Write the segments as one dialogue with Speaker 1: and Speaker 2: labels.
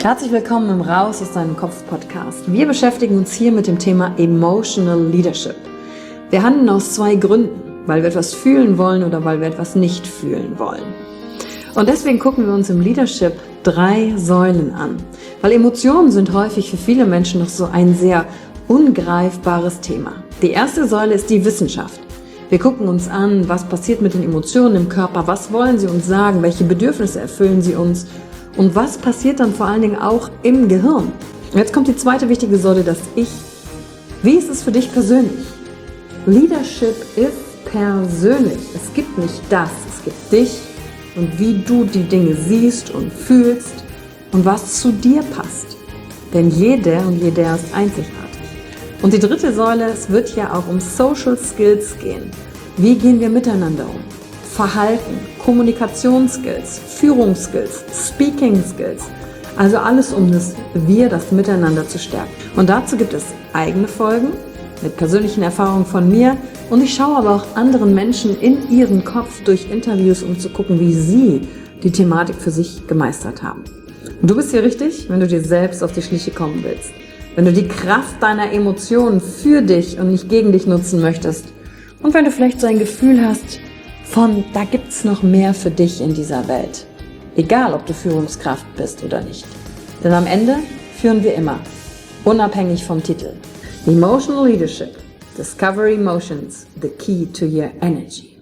Speaker 1: Herzlich willkommen im Raus aus deinem Kopf Podcast. Wir beschäftigen uns hier mit dem Thema Emotional Leadership. Wir handeln aus zwei Gründen, weil wir etwas fühlen wollen oder weil wir etwas nicht fühlen wollen. Und deswegen gucken wir uns im Leadership 3 Säulen an, weil Emotionen sind häufig für viele Menschen noch so ein sehr ungreifbares Thema. Die erste Säule ist die Wissenschaft. Wir gucken uns an, was passiert mit den Emotionen im Körper, was wollen sie uns sagen, welche Bedürfnisse erfüllen sie uns und was passiert dann vor allen Dingen auch im Gehirn. Und jetzt kommt die zweite wichtige Säule, das Ich. Wie ist es für dich persönlich? Leadership ist persönlich. Es gibt nicht das, es gibt dich und wie du die Dinge siehst und fühlst und was zu dir passt. Denn jeder und jeder ist einzigartig. Und die dritte Säule, es wird ja auch um Social Skills gehen. Wie gehen wir miteinander um? Verhalten, Kommunikationsskills, Führungsskills, Speaking Skills. Also alles um das Miteinander zu stärken. Und dazu gibt es eigene Folgen mit persönlichen Erfahrungen von mir. Und ich schaue aber auch anderen Menschen in ihren Kopf durch Interviews, um zu gucken, wie sie die Thematik für sich gemeistert haben. Und du bist hier richtig, wenn du dir selbst auf die Schliche kommen willst. Wenn du die Kraft deiner Emotionen für dich und nicht gegen dich nutzen möchtest. Und wenn du vielleicht so ein Gefühl hast, da gibt's noch mehr für dich in dieser Welt. Egal, ob du Führungskraft bist oder nicht. Denn am Ende führen wir immer, unabhängig vom Titel. Emotional Leadership. Discover Emotions, the key to your energy.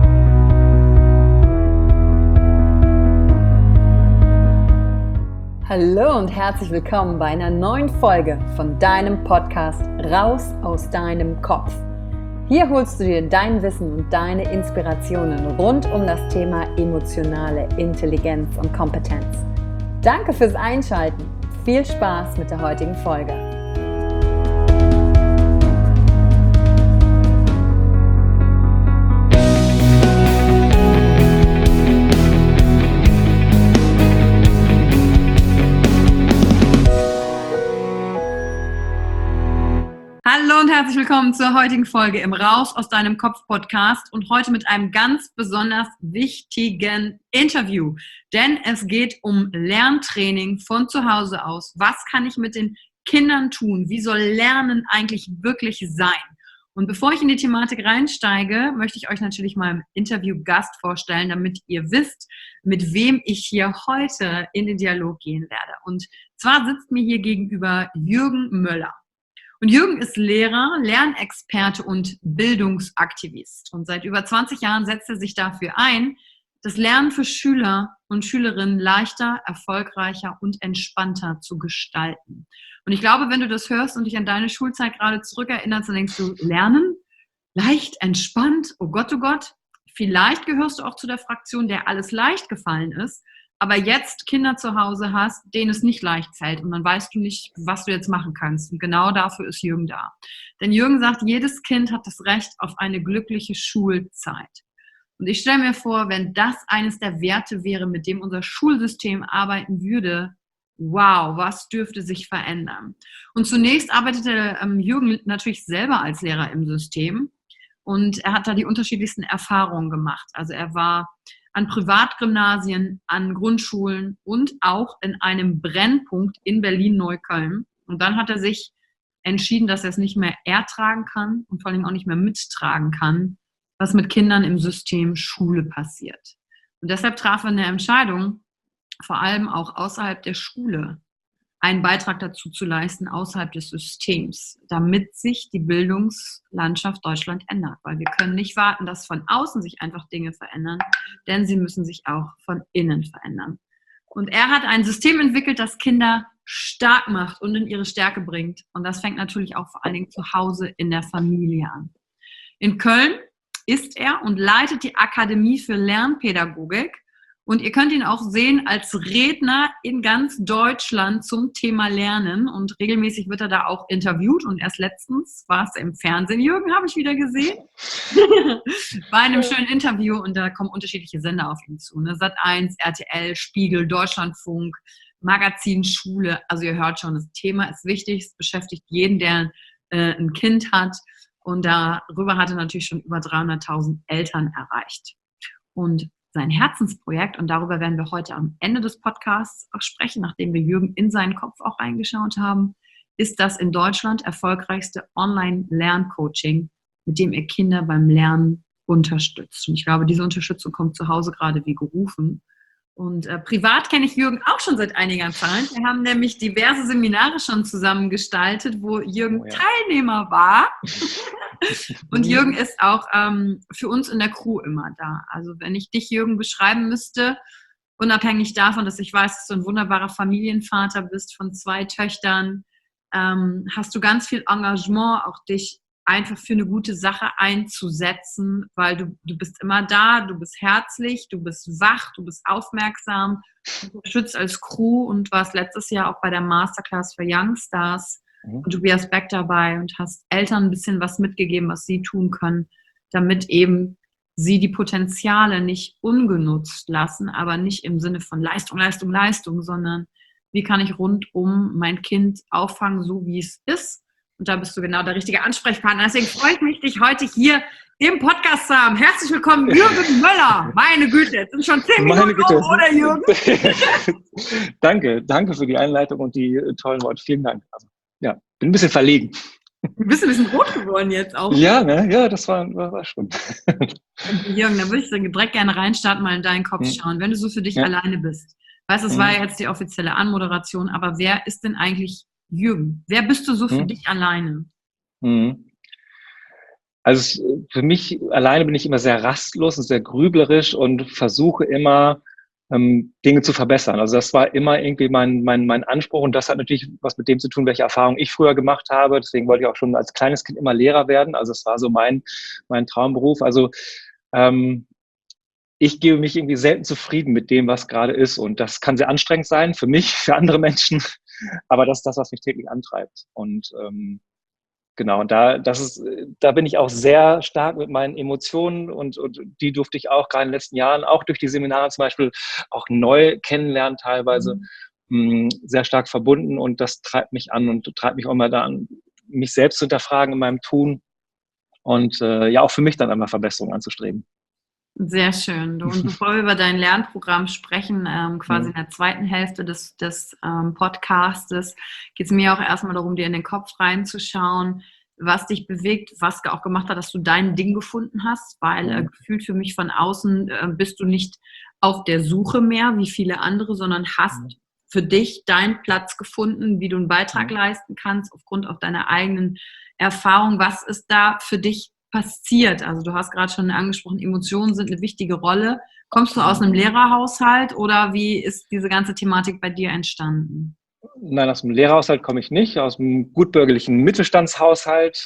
Speaker 1: Hallo und herzlich willkommen bei einer neuen Folge von deinem Podcast Raus aus deinem Kopf. Hier holst du dir dein Wissen und deine Inspirationen rund um das Thema emotionale Intelligenz und Kompetenz. Danke fürs Einschalten. Viel Spaß mit der heutigen Folge. Hallo und herzlich willkommen zur heutigen Folge im Raus aus deinem Kopf Podcast und heute mit einem ganz besonders wichtigen Interview, denn es geht um Lerntraining von zu Hause aus. Was kann ich mit den Kindern tun? Wie soll Lernen eigentlich wirklich sein? Und bevor ich in die Thematik reinsteige, möchte ich euch natürlich meinen Interviewgast vorstellen, damit ihr wisst, mit wem ich hier heute in den Dialog gehen werde. Und zwar sitzt mir hier gegenüber Jürgen Möller. Und Jürgen ist Lehrer, Lernexperte und Bildungsaktivist. Und seit über 20 Jahren setzt er sich dafür ein, das Lernen für Schüler und Schülerinnen leichter, erfolgreicher und entspannter zu gestalten. Und ich glaube, wenn du das hörst und dich an deine Schulzeit gerade zurückerinnerst, dann denkst du, Lernen? Leicht, entspannt? Oh Gott, oh Gott. Vielleicht gehörst du auch zu der Fraktion, der alles leicht gefallen ist, aber jetzt Kinder zu Hause hast, denen es nicht leicht fällt und dann weißt du nicht, was du jetzt machen kannst. Und genau dafür ist Jürgen da. Denn Jürgen sagt, jedes Kind hat das Recht auf eine glückliche Schulzeit. Und ich stelle mir vor, wenn das eines der Werte wäre, mit dem unser Schulsystem arbeiten würde, wow, was dürfte sich verändern? Und zunächst arbeitete Jürgen natürlich selber als Lehrer im System und er hat da die unterschiedlichsten Erfahrungen gemacht. Also er war an Privatgymnasien, an Grundschulen und auch in einem Brennpunkt in Berlin-Neukölln. Und dann hat er sich entschieden, dass er es nicht mehr ertragen kann und vor allem auch nicht mehr mittragen kann, was mit Kindern im System Schule passiert. Und deshalb traf er eine Entscheidung, vor allem auch außerhalb der Schule einen Beitrag dazu zu leisten, außerhalb des Systems, damit sich die Bildungslandschaft Deutschland ändert. Weil wir können nicht warten, dass von außen sich einfach Dinge verändern, denn sie müssen sich auch von innen verändern. Und er hat ein System entwickelt, das Kinder stark macht und in ihre Stärke bringt. Und das fängt natürlich auch vor allen Dingen zu Hause in der Familie an. In Köln ist er und leitet die Akademie für Lernpädagogik. Und ihr könnt ihn auch sehen als Redner in ganz Deutschland zum Thema Lernen. Und regelmäßig wird er da auch interviewt. Und erst letztens war es im Fernsehen, Jürgen, habe ich wieder gesehen, bei einem schönen Interview. Und da kommen unterschiedliche Sender auf ihn zu. Ne? Sat.1, RTL, Spiegel, Deutschlandfunk, Magazin, Schule. Also ihr hört schon, das Thema ist wichtig. Es beschäftigt jeden, der ein Kind hat. Und darüber hat er natürlich schon über 300.000 Eltern erreicht. Und sein Herzensprojekt, und darüber werden wir heute am Ende des Podcasts auch sprechen, nachdem wir Jürgen in seinen Kopf auch reingeschaut haben, ist das in Deutschland erfolgreichste Online-Lerncoaching, mit dem er Kinder beim Lernen unterstützt. Und ich glaube, diese Unterstützung kommt zu Hause gerade wie gerufen. Und privat kenne ich Jürgen auch schon seit einiger Zeit. Wir haben nämlich diverse Seminare schon zusammen gestaltet, wo Jürgen Teilnehmer war. Und Jürgen ist auch für uns in der Crew immer da. Also wenn ich dich, Jürgen, beschreiben müsste, unabhängig davon, dass ich weiß, dass du ein wunderbarer Familienvater bist von 2 Töchtern, hast du ganz viel Engagement, auch dich einfach für eine gute Sache einzusetzen, weil du bist immer da, du bist herzlich, du bist wach, du bist aufmerksam, du unterstützt als Crew und warst letztes Jahr auch bei der Masterclass für Youngstars und Tobias Beck dabei und hast Eltern ein bisschen was mitgegeben, was sie tun können, damit eben sie die Potenziale nicht ungenutzt lassen, aber nicht im Sinne von Leistung, Leistung, Leistung, sondern wie kann ich rundum mein Kind auffangen, so wie es ist. Und da bist du genau der richtige Ansprechpartner. Deswegen freue ich mich, dich heute hier im Podcast zu haben. Herzlich willkommen, Jürgen Möller. Meine Güte, jetzt sind schon 10 Minuten um, oder Jürgen?
Speaker 2: Danke für die Einleitung und die tollen Worte. Vielen Dank. Also, ja, bin ein bisschen verlegen.
Speaker 1: Du bist ein bisschen rot geworden jetzt auch.
Speaker 2: Ja, ne? Ja, das war schon.
Speaker 1: Jürgen, da würde ich direkt gerne reinstarten, mal in deinen Kopf schauen. Wenn du so für dich alleine bist. Weißt, das war ja jetzt die offizielle Anmoderation, aber wer ist denn eigentlich Jürgen? Wer bist du so für dich alleine?
Speaker 2: Also für mich alleine bin ich immer sehr rastlos und sehr grüblerisch und versuche immer, Dinge zu verbessern. Also das war immer irgendwie mein Anspruch und das hat natürlich was mit dem zu tun, welche Erfahrungen ich früher gemacht habe. Deswegen wollte ich auch schon als kleines Kind immer Lehrer werden. Also es war so mein Traumberuf. Also ich gebe mich irgendwie selten zufrieden mit dem, was gerade ist. Und das kann sehr anstrengend sein für mich, für andere Menschen. Aber das ist das, was mich täglich antreibt. Und genau, und da bin ich auch sehr stark mit meinen Emotionen und die durfte ich auch gerade in den letzten Jahren, auch durch die Seminare zum Beispiel, auch neu kennenlernen teilweise, sehr stark verbunden. Und das treibt mich an und treibt mich auch immer da an, mich selbst zu hinterfragen in meinem Tun und ja auch für mich dann einmal Verbesserungen anzustreben.
Speaker 1: Sehr schön. Und bevor wir über dein Lernprogramm sprechen, quasi in der zweiten Hälfte des Podcastes, geht es mir auch erstmal darum, dir in den Kopf reinzuschauen, was dich bewegt, was auch gemacht hat, dass du dein Ding gefunden hast, weil gefühlt für mich von außen bist du nicht auf der Suche mehr, wie viele andere, sondern hast für dich deinen Platz gefunden, wie du einen Beitrag leisten kannst, aufgrund auch deiner eigenen Erfahrung. Was ist da für dich passiert? Also du hast gerade schon angesprochen, Emotionen sind eine wichtige Rolle. Kommst du aus einem Lehrerhaushalt oder wie ist diese ganze Thematik bei dir entstanden?
Speaker 2: Nein, aus dem Lehrerhaushalt komme ich nicht, aus dem gutbürgerlichen Mittelstandshaushalt.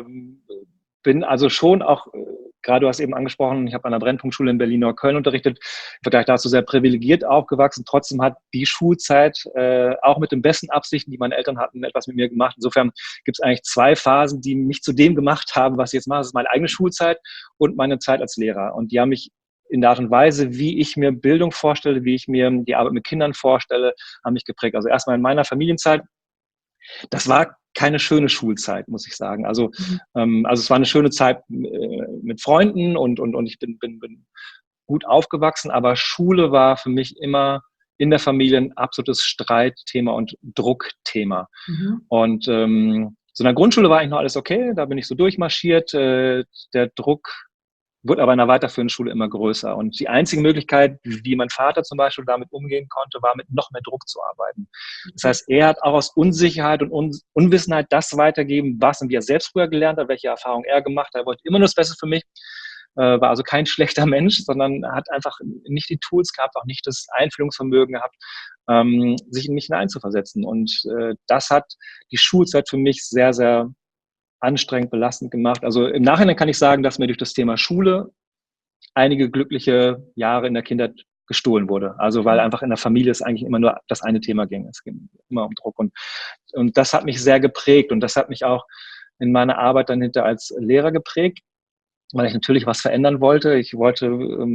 Speaker 2: Bin also schon auch, gerade du hast eben angesprochen, ich habe an der Brennpunktschule in Berlin-Neukölln unterrichtet, im Vergleich dazu sehr privilegiert aufgewachsen. Trotzdem hat die Schulzeit auch mit den besten Absichten, die meine Eltern hatten, etwas mit mir gemacht. Insofern gibt es eigentlich 2 Phasen, die mich zu dem gemacht haben, was ich jetzt mache. Das ist meine eigene Schulzeit und meine Zeit als Lehrer. Und die haben mich in der Art und Weise, wie ich mir Bildung vorstelle, wie ich mir die Arbeit mit Kindern vorstelle, haben mich geprägt. Also erstmal in meiner Familienzeit, das war keine schöne Schulzeit, muss ich sagen. Also es war eine schöne Zeit mit Freunden und ich bin gut aufgewachsen, aber Schule war für mich immer in der Familie ein absolutes Streitthema und Druckthema. Und so in der Grundschule war eigentlich noch alles okay, da bin ich so durchmarschiert. Der Druck wurde aber in der weiterführenden Schule immer größer. Und die einzige Möglichkeit, wie mein Vater zum Beispiel damit umgehen konnte, war mit noch mehr Druck zu arbeiten. Das heißt, er hat auch aus Unsicherheit und Unwissenheit das weitergeben, was und wie er selbst früher gelernt hat, welche Erfahrungen er gemacht hat. Er wollte immer nur das Beste für mich, war also kein schlechter Mensch, sondern hat einfach nicht die Tools gehabt, auch nicht das Einfühlungsvermögen gehabt, sich in mich hineinzuversetzen. Und das hat die Schulzeit für mich sehr, sehr anstrengend, belastend gemacht. Also im Nachhinein kann ich sagen, dass mir durch das Thema Schule einige glückliche Jahre in der Kindheit gestohlen wurde. Also weil einfach in der Familie es eigentlich immer nur das eine Thema ging. Es ging immer um Druck. Und das hat mich sehr geprägt. Und das hat mich auch in meiner Arbeit dann hinter als Lehrer geprägt, weil ich natürlich was verändern wollte. Ich wollte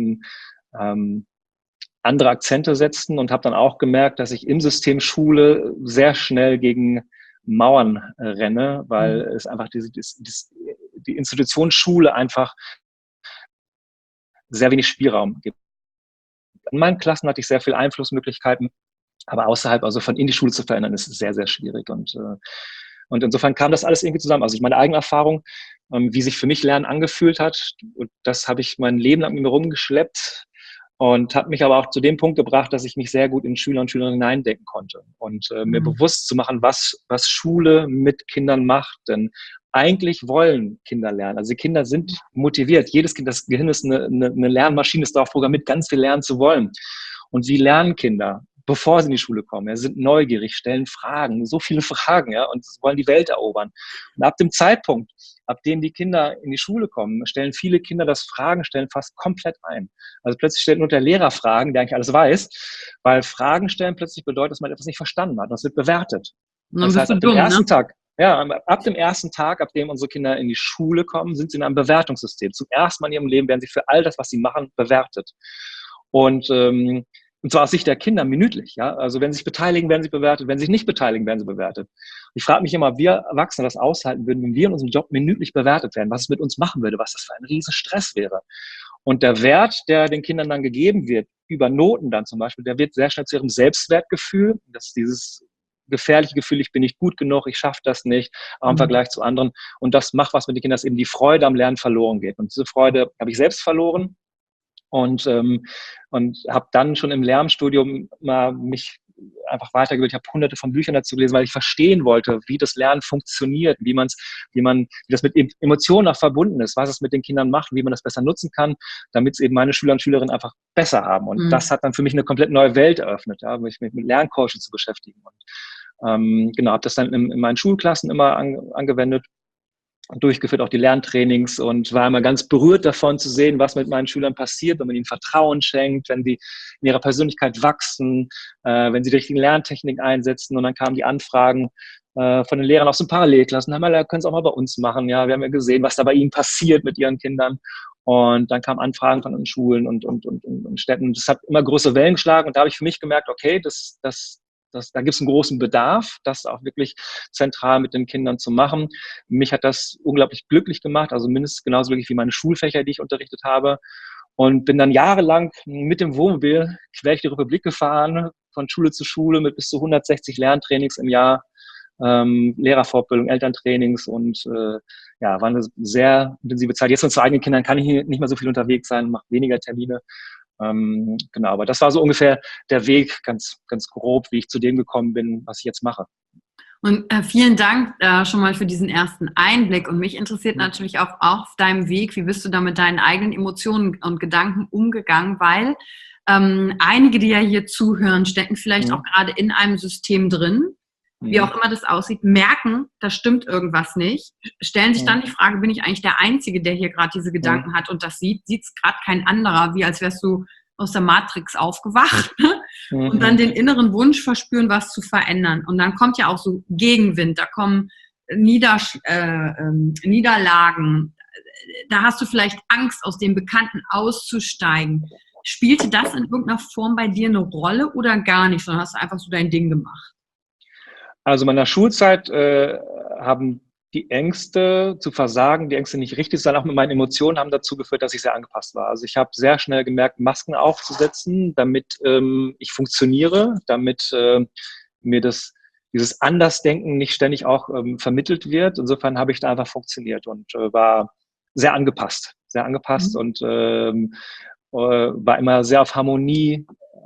Speaker 2: andere Akzente setzen und habe dann auch gemerkt, dass ich im System Schule sehr schnell gegen Mauern renne, weil es einfach die Institution Schule einfach sehr wenig Spielraum gibt. In meinen Klassen hatte ich sehr viel Einflussmöglichkeiten, aber außerhalb, also von in die Schule zu verändern, ist sehr, sehr schwierig. Und insofern kam das alles irgendwie zusammen. Also meine eigene Erfahrung, wie sich für mich Lernen angefühlt hat, und das habe ich mein Leben lang mit mir rumgeschleppt und hat mich aber auch zu dem Punkt gebracht, dass ich mich sehr gut in Schüler und Schülerinnen hineindenken konnte und mir bewusst zu machen, was Schule mit Kindern macht. Denn eigentlich wollen Kinder lernen. Also die Kinder sind motiviert. Jedes Kind, das Gehirn ist eine Lernmaschine, ist darauf programmiert, ganz viel lernen zu wollen. Und wie lernen Kinder? Bevor sie in die Schule kommen, ja, sind neugierig, stellen Fragen, so viele Fragen, ja, und wollen die Welt erobern. Und ab dem Zeitpunkt, ab dem die Kinder in die Schule kommen, stellen viele Kinder das Fragen stellen fast komplett ein. Also plötzlich stellt nur der Lehrer Fragen, der eigentlich alles weiß, weil Fragen stellen plötzlich bedeutet, dass man etwas nicht verstanden hat. Das wird bewertet.
Speaker 1: Und dann
Speaker 2: Das
Speaker 1: bist
Speaker 2: heißt,
Speaker 1: du dumm, ne?
Speaker 2: ab dem ersten Tag, ab dem unsere Kinder in die Schule kommen, sind sie in einem Bewertungssystem. Zum ersten Mal in ihrem Leben werden sie für all das, was sie machen, bewertet. Und zwar aus Sicht der Kinder minütlich. Ja? Also wenn sie sich beteiligen, werden sie bewertet. Wenn sie sich nicht beteiligen, werden sie bewertet. Ich frage mich immer, ob wir Erwachsene das aushalten würden, wenn wir in unserem Job minütlich bewertet werden, was es mit uns machen würde, was das für ein riesen Stress wäre. Und der Wert, der den Kindern dann gegeben wird, über Noten dann zum Beispiel, der wird sehr schnell zu ihrem Selbstwertgefühl. Das ist dieses gefährliche Gefühl, ich bin nicht gut genug, ich schaffe das nicht, auch im Vergleich zu anderen. Und das macht was mit den Kindern, dass eben die Freude am Lernen verloren geht. Und diese Freude habe ich selbst verloren. Und habe dann schon im Lehramtsstudium mal mich einfach weitergebildet. Ich habe hunderte von Büchern dazu gelesen, weil ich verstehen wollte, wie das Lernen funktioniert, wie das mit Emotionen auch verbunden ist, was es mit den Kindern macht, wie man das besser nutzen kann, damit es eben meine Schüler und Schülerinnen einfach besser haben. Und das hat dann für mich eine komplett neue Welt eröffnet, ja, mich mit Lerncoaching zu beschäftigen. Und genau, habe das dann in meinen Schulklassen immer angewendet, durchgeführt, auch die Lerntrainings, und war immer ganz berührt davon zu sehen, was mit meinen Schülern passiert, wenn man ihnen Vertrauen schenkt, wenn sie in ihrer Persönlichkeit wachsen, wenn sie die richtigen Lerntechniken einsetzen. Und dann kamen die Anfragen von den Lehrern aus den Parallelklassen, können es auch mal bei uns machen. Ja, wir haben ja gesehen, was da bei ihnen passiert mit ihren Kindern. Und dann kamen Anfragen von den Schulen und Städten. Das hat immer größere Wellen geschlagen, und da habe ich für mich gemerkt, okay, da gibt es einen großen Bedarf, das auch wirklich zentral mit den Kindern zu machen. Mich hat das unglaublich glücklich gemacht, also mindestens genauso glücklich wie meine Schulfächer, die ich unterrichtet habe. Und bin dann jahrelang mit dem Wohnmobil quer durch die Republik gefahren, von Schule zu Schule mit bis zu 160 Lerntrainings im Jahr, Lehrerfortbildung, Elterntrainings, und war eine sehr intensive Zeit. Jetzt mit zwei eigenen Kindern kann ich nicht mehr so viel unterwegs sein, mache weniger Termine. Genau, aber das war so ungefähr der Weg, ganz, ganz grob, wie ich zu dem gekommen bin, was ich jetzt mache.
Speaker 1: Und vielen Dank schon mal für diesen ersten Einblick. Und mich interessiert natürlich auch auf deinem Weg, wie bist du da mit deinen eigenen Emotionen und Gedanken umgegangen, weil einige, die ja hier zuhören, stecken vielleicht auch gerade in einem System drin, wie auch immer das aussieht, merken, da stimmt irgendwas nicht, stellen sich dann die Frage, bin ich eigentlich der Einzige, der hier gerade diese Gedanken hat und das sieht es gerade kein anderer, wie als wärst du aus der Matrix aufgewacht, und dann den inneren Wunsch verspüren, was zu verändern. Und dann kommt ja auch so Gegenwind, da kommen Niederlagen, da hast du vielleicht Angst, aus dem Bekannten auszusteigen. Spielte das in irgendeiner Form bei dir eine Rolle oder gar nicht, sondern hast du einfach so dein Ding gemacht?
Speaker 2: Also in meiner Schulzeit haben die Ängste zu versagen, die Ängste nicht richtig zu sein, auch mit meinen Emotionen, haben dazu geführt, dass ich sehr angepasst war. Also ich habe sehr schnell gemerkt, Masken aufzusetzen, damit ich funktioniere, damit mir dieses Andersdenken nicht ständig auch vermittelt wird. Insofern habe ich da einfach funktioniert und war sehr angepasst und war immer sehr auf Harmonie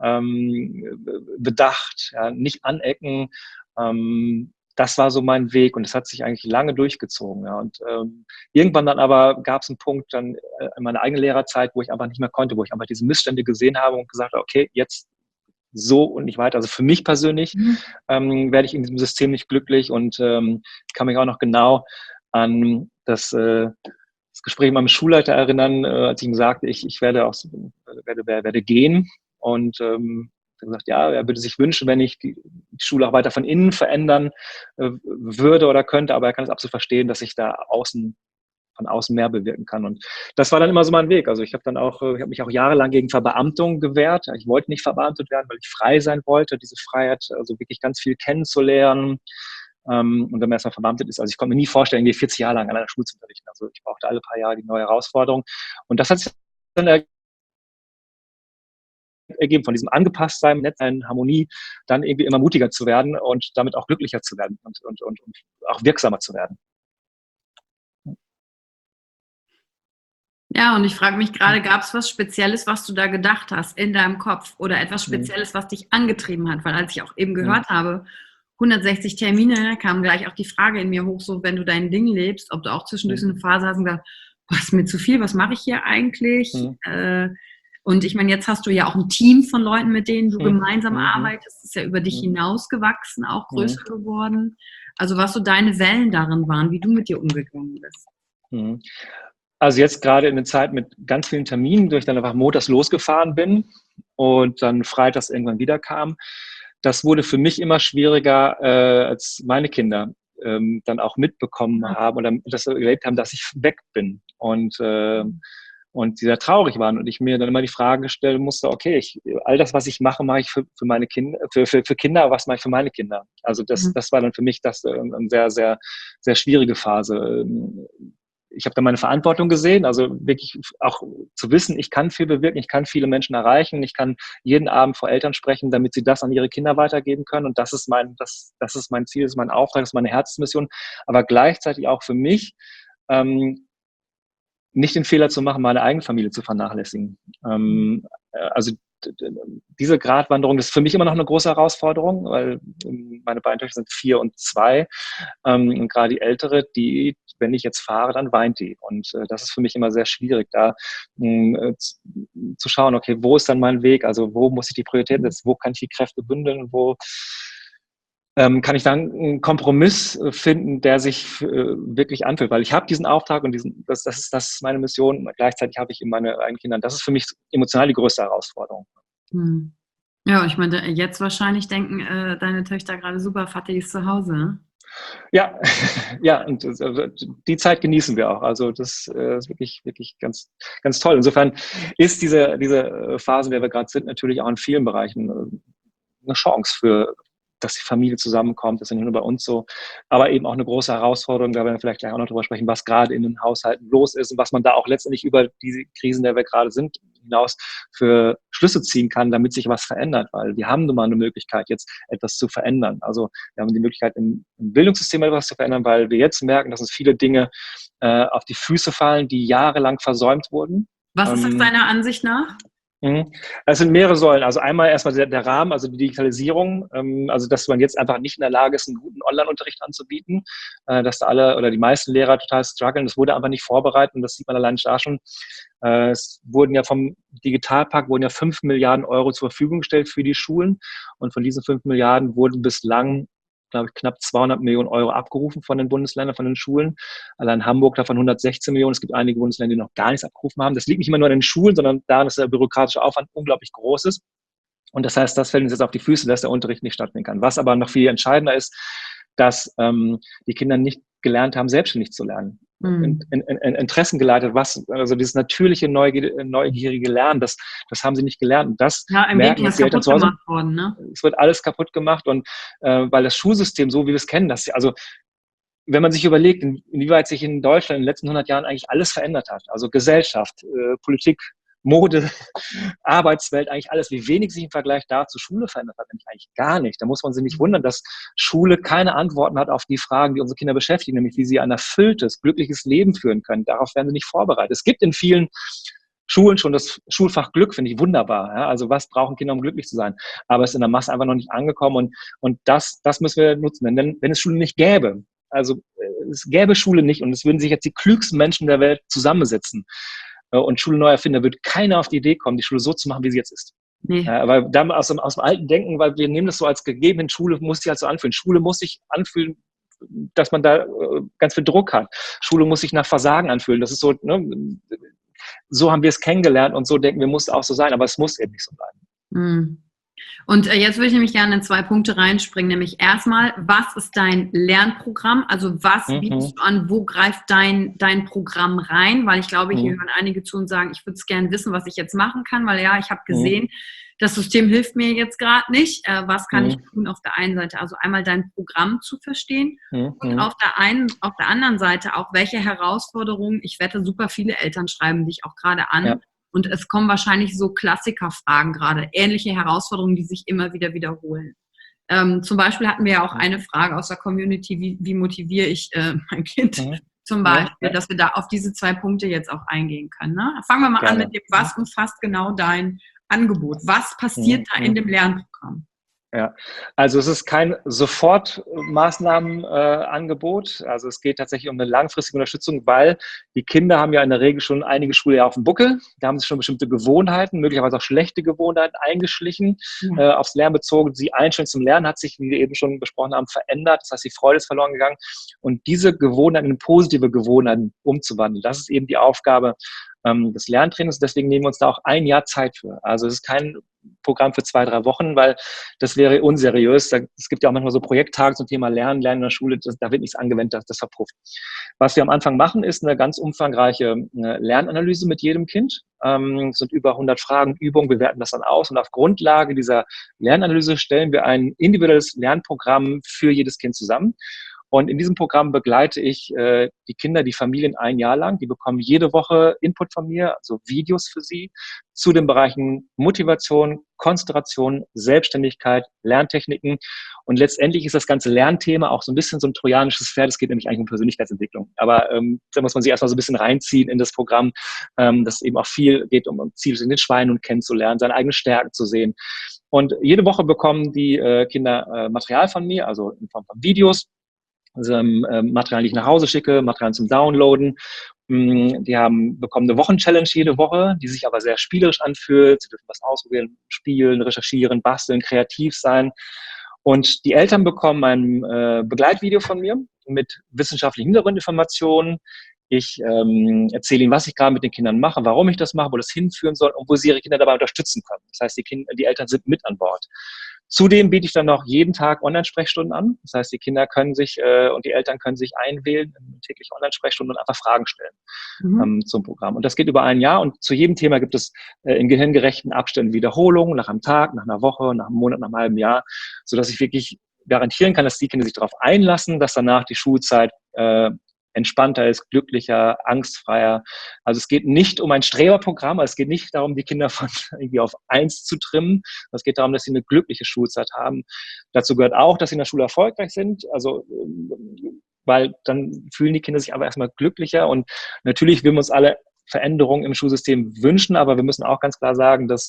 Speaker 2: bedacht, ja, nicht anecken. Das war so mein Weg, und das hat sich eigentlich lange durchgezogen. Ja. Und irgendwann dann aber gab es einen Punkt dann in meiner eigenen Lehrerzeit, wo ich einfach nicht mehr konnte, wo ich einfach diese Missstände gesehen habe und gesagt habe, okay, jetzt so und nicht weiter. Also für mich persönlich werde ich in diesem System nicht glücklich, und kann mich auch noch genau an das Gespräch mit meinem Schulleiter erinnern, als ich ihm sagte, ich werde gehen, und er gesagt, ja, er würde sich wünschen, wenn ich die Schule auch weiter von innen verändern würde oder könnte, aber er kann es absolut verstehen, dass ich da von außen mehr bewirken kann. Und das war dann immer so mein Weg. Also ich habe mich auch jahrelang gegen Verbeamtung gewehrt. Ich wollte nicht verbeamtet werden, weil ich frei sein wollte, diese Freiheit, also wirklich ganz viel kennenzulernen. Und wenn man erstmal verbeamtet ist, also ich konnte mir nie vorstellen, 40 Jahre lang an einer Schule zu unterrichten. Also ich brauchte alle paar Jahre die neue Herausforderung. Und das hat sich dann ergeben, von diesem Angepasstsein, Netzsein, Harmonie, dann irgendwie immer mutiger zu werden und damit auch glücklicher zu werden und auch wirksamer zu werden.
Speaker 1: Ja, und ich frage mich gerade, gab es was Spezielles, was du da gedacht hast in deinem Kopf oder etwas Spezielles, was dich angetrieben hat? Weil als ich auch eben gehört habe, 160 Termine, kam gleich auch die Frage in mir hoch, so wenn du dein Ding lebst, ob du auch zwischendurch so eine Phase hast und gesagt, was ist mir zu viel, was mache ich hier eigentlich? Und ich meine, jetzt hast du ja auch ein Team von Leuten, mit denen du gemeinsam arbeitest. Das ist ja über dich hinausgewachsen, auch größer geworden. Also was so deine Wellen darin waren, wie du mit dir umgegangen bist.
Speaker 2: Also jetzt gerade in der Zeit mit ganz vielen Terminen, durch dann einfach montags losgefahren bin und dann freitags irgendwann wieder kam, das wurde für mich immer schwieriger, als meine Kinder dann auch mitbekommen haben oder das erlebt haben, dass ich weg bin und die sehr traurig waren und ich mir dann immer die Frage stellen musste, okay, all das, was ich mache, mache ich für meine Kinder, für Kinder, aber was mache ich für meine Kinder? Also das war dann für mich eine sehr, sehr, sehr schwierige Phase. Ich habe da meine Verantwortung gesehen, also wirklich auch zu wissen, ich kann viel bewirken, ich kann viele Menschen erreichen, ich kann jeden Abend vor Eltern sprechen, damit sie das an ihre Kinder weitergeben können und das ist mein Ziel, das ist mein Auftrag, das ist meine Herzensmission, aber gleichzeitig auch für mich, nicht den Fehler zu machen, meine eigene Familie zu vernachlässigen. Also diese Gratwanderung ist für mich immer noch eine große Herausforderung, weil meine beiden Töchter sind 4 und 2. Und gerade die Ältere, wenn ich jetzt fahre, dann weint die. Und das ist für mich immer sehr schwierig, da zu schauen, okay, wo ist dann mein Weg? Also wo muss ich die Prioritäten setzen? Wo kann ich die Kräfte bündeln? Wo kann ich dann einen Kompromiss finden, der sich wirklich anfühlt, weil ich habe diesen Auftrag und das ist meine Mission. Gleichzeitig habe ich eben meine eigenen Kinder. Das ist für mich emotional die größte Herausforderung.
Speaker 1: Ja, ich meine, jetzt wahrscheinlich denken deine Töchter gerade super, Vati ist zu Hause.
Speaker 2: Ja, und die Zeit genießen wir auch. Also das ist wirklich, wirklich ganz, ganz toll. Insofern ist diese Phase, in der wir gerade sind, natürlich auch in vielen Bereichen eine Chance dass die Familie zusammenkommt, das ist nicht nur bei uns so, aber eben auch eine große Herausforderung, da werden wir vielleicht gleich auch noch drüber sprechen, was gerade in den Haushalten los ist und was man da auch letztendlich über diese Krisen, in der wir gerade sind, hinaus für Schlüsse ziehen kann, damit sich was verändert, weil wir haben nun mal eine Möglichkeit, jetzt etwas zu verändern. Also wir haben die Möglichkeit, im Bildungssystem etwas zu verändern, weil wir jetzt merken, dass uns viele Dinge auf die Füße fallen, die jahrelang versäumt wurden.
Speaker 1: Was ist das deiner Ansicht nach?
Speaker 2: Es sind mehrere Säulen. Also einmal erstmal der Rahmen, also die Digitalisierung, also dass man jetzt einfach nicht in der Lage ist, einen guten Online-Unterricht anzubieten, dass da alle oder die meisten Lehrer total strugglen. Das wurde einfach nicht vorbereitet und das sieht man allein da schon. Es wurden ja vom Digitalpakt 5 Milliarden Euro zur Verfügung gestellt für die Schulen und von diesen 5 Milliarden wurden bislang, glaube ich, knapp 200 Millionen Euro abgerufen von den Bundesländern, von den Schulen. Allein Hamburg davon 116 Millionen. Es gibt einige Bundesländer, die noch gar nichts abgerufen haben. Das liegt nicht immer nur an den Schulen, sondern daran, dass der bürokratische Aufwand unglaublich groß ist. Und das heißt, das fällt uns jetzt auf die Füße, dass der Unterricht nicht stattfinden kann. Was aber noch viel entscheidender ist, dass die Kinder nicht gelernt haben, selbstständig zu lernen. Interessen geleitet, also dieses natürliche, neugierige Lernen, das haben sie nicht gelernt. Und das merken jetzt die Eltern zu Hause.
Speaker 1: Worden, ne?
Speaker 2: Es wird alles kaputt gemacht und weil das Schulsystem, so wie wir es kennen, also wenn man sich überlegt, inwieweit sich in Deutschland in den letzten 100 Jahren eigentlich alles verändert hat, also Gesellschaft, Politik, Mode, Arbeitswelt, eigentlich alles, wie wenig sich im Vergleich dazu Schule verändert hat, nämlich eigentlich gar nicht. Da muss man sich nicht wundern, dass Schule keine Antworten hat auf die Fragen, die unsere Kinder beschäftigen, nämlich wie sie ein erfülltes, glückliches Leben führen können. Darauf werden sie nicht vorbereitet. Es gibt in vielen Schulen schon das Schulfach Glück, finde ich wunderbar. Ja? Also was brauchen Kinder, um glücklich zu sein? Aber es ist in der Masse einfach noch nicht angekommen und das müssen wir nutzen. Denn wenn es Schule nicht gäbe, also es gäbe Schule nicht und es würden sich jetzt die klügsten Menschen der Welt zusammensetzen und Schule neu erfinden, da würde keiner auf die Idee kommen, die Schule so zu machen, wie sie jetzt ist. Nee. Weil dann aus dem alten Denken, weil wir nehmen das so als gegeben hin, Schule muss sich halt so anfühlen. Schule muss sich anfühlen, dass man da ganz viel Druck hat. Schule muss sich nach Versagen anfühlen. Das ist so, ne, so haben wir es kennengelernt und so denken wir, muss auch so sein, aber es muss eben nicht so bleiben.
Speaker 1: Und jetzt würde ich nämlich gerne in 2 Punkte reinspringen, nämlich erstmal, was ist dein Lernprogramm? Also was bietest du an, wo greift dein Programm rein? Weil ich glaube, hier hören einige zu und sagen, ich würde es gerne wissen, was ich jetzt machen kann, weil ja, ich habe gesehen, das System hilft mir jetzt gerade nicht. Was kann ich tun auf der einen Seite? Also einmal dein Programm zu verstehen und auf der anderen Seite auch, welche Herausforderungen, ich wette, super viele Eltern schreiben dich auch gerade an Und es kommen wahrscheinlich so Klassikerfragen gerade, ähnliche Herausforderungen, die sich immer wieder wiederholen. Zum Beispiel hatten wir ja auch eine Frage aus der Community, wie motiviere ich mein Kind zum Beispiel, dass wir da auf diese 2 Punkte jetzt auch eingehen können. Ne? Fangen wir mal an mit dem, was umfasst genau dein Angebot? Was passiert da in dem Lernprogramm?
Speaker 2: Ja, also es ist kein Sofortmaßnahmenangebot. Also es geht tatsächlich um eine langfristige Unterstützung, weil die Kinder haben ja in der Regel schon einige Schuljahre auf dem Buckel. Da haben sie schon bestimmte Gewohnheiten, möglicherweise auch schlechte Gewohnheiten eingeschlichen, aufs Lernen bezogen. Die Einstellung zum Lernen hat sich, wie wir eben schon besprochen haben, verändert. Das heißt, die Freude ist verloren gegangen. Und diese Gewohnheiten in positive Gewohnheiten umzuwandeln, das ist eben die Aufgabe des Lerntrainings. Deswegen nehmen wir uns da auch ein Jahr Zeit für. Also es ist kein Programm für 2, 3 Wochen, weil das wäre unseriös. Es gibt ja auch manchmal so Projekttage zum Thema Lernen in der Schule. Da wird nichts angewendet, das verpufft. Was wir am Anfang machen, ist eine ganz umfangreiche Lernanalyse mit jedem Kind. Es sind über 100 Fragen, Übungen. Wir werten das dann aus. Und auf Grundlage dieser Lernanalyse stellen wir ein individuelles Lernprogramm für jedes Kind zusammen. Und in diesem Programm begleite ich die Kinder, die Familien 1 Jahr lang. Die bekommen jede Woche Input von mir, also Videos für sie zu den Bereichen Motivation, Konzentration, Selbstständigkeit, Lerntechniken. Und letztendlich ist das ganze Lernthema auch so ein bisschen so ein trojanisches Pferd. Es geht nämlich eigentlich um Persönlichkeitsentwicklung. Aber da muss man sich erstmal so ein bisschen reinziehen in das Programm, dass es eben auch viel geht um Ziele in den Schweinehund kennenzulernen, seine eigenen Stärken zu sehen. Und jede Woche bekommen die Kinder Material von mir, also in Form von Videos. Also Material, die ich nach Hause schicke, Material zum Downloaden. Die bekommen eine Wochenchallenge jede Woche, die sich aber sehr spielerisch anfühlt. Sie dürfen was ausprobieren, spielen, recherchieren, basteln, kreativ sein. Und die Eltern bekommen ein Begleitvideo von mir mit wissenschaftlichen Hintergrundinformationen. Ich erzähle ihnen, was ich gerade mit den Kindern mache, warum ich das mache, wo das hinführen soll und wo sie ihre Kinder dabei unterstützen können. Das heißt, die Eltern sind mit an Bord. Zudem biete ich dann noch jeden Tag Online-Sprechstunden an. Das heißt, die Kinder können sich und die Eltern können sich einwählen in tägliche Online-Sprechstunden und einfach Fragen stellen zum Programm. Und das geht über 1 Jahr und zu jedem Thema gibt es in gehirngerechten Abständen Wiederholungen, nach einem Tag, nach einer Woche, nach einem Monat, nach einem halben Jahr, sodass ich wirklich garantieren kann, dass die Kinder sich darauf einlassen, dass danach die Schulzeit entspannter ist, glücklicher, angstfreier. Also es geht nicht um ein Streberprogramm, es geht nicht darum, die Kinder von irgendwie auf 1 zu trimmen. Es geht darum, dass sie eine glückliche Schulzeit haben. Dazu gehört auch, dass sie in der Schule erfolgreich sind, also weil dann fühlen die Kinder sich aber erstmal glücklicher und natürlich will wir uns alle Veränderungen im Schulsystem wünschen, aber wir müssen auch ganz klar sagen, dass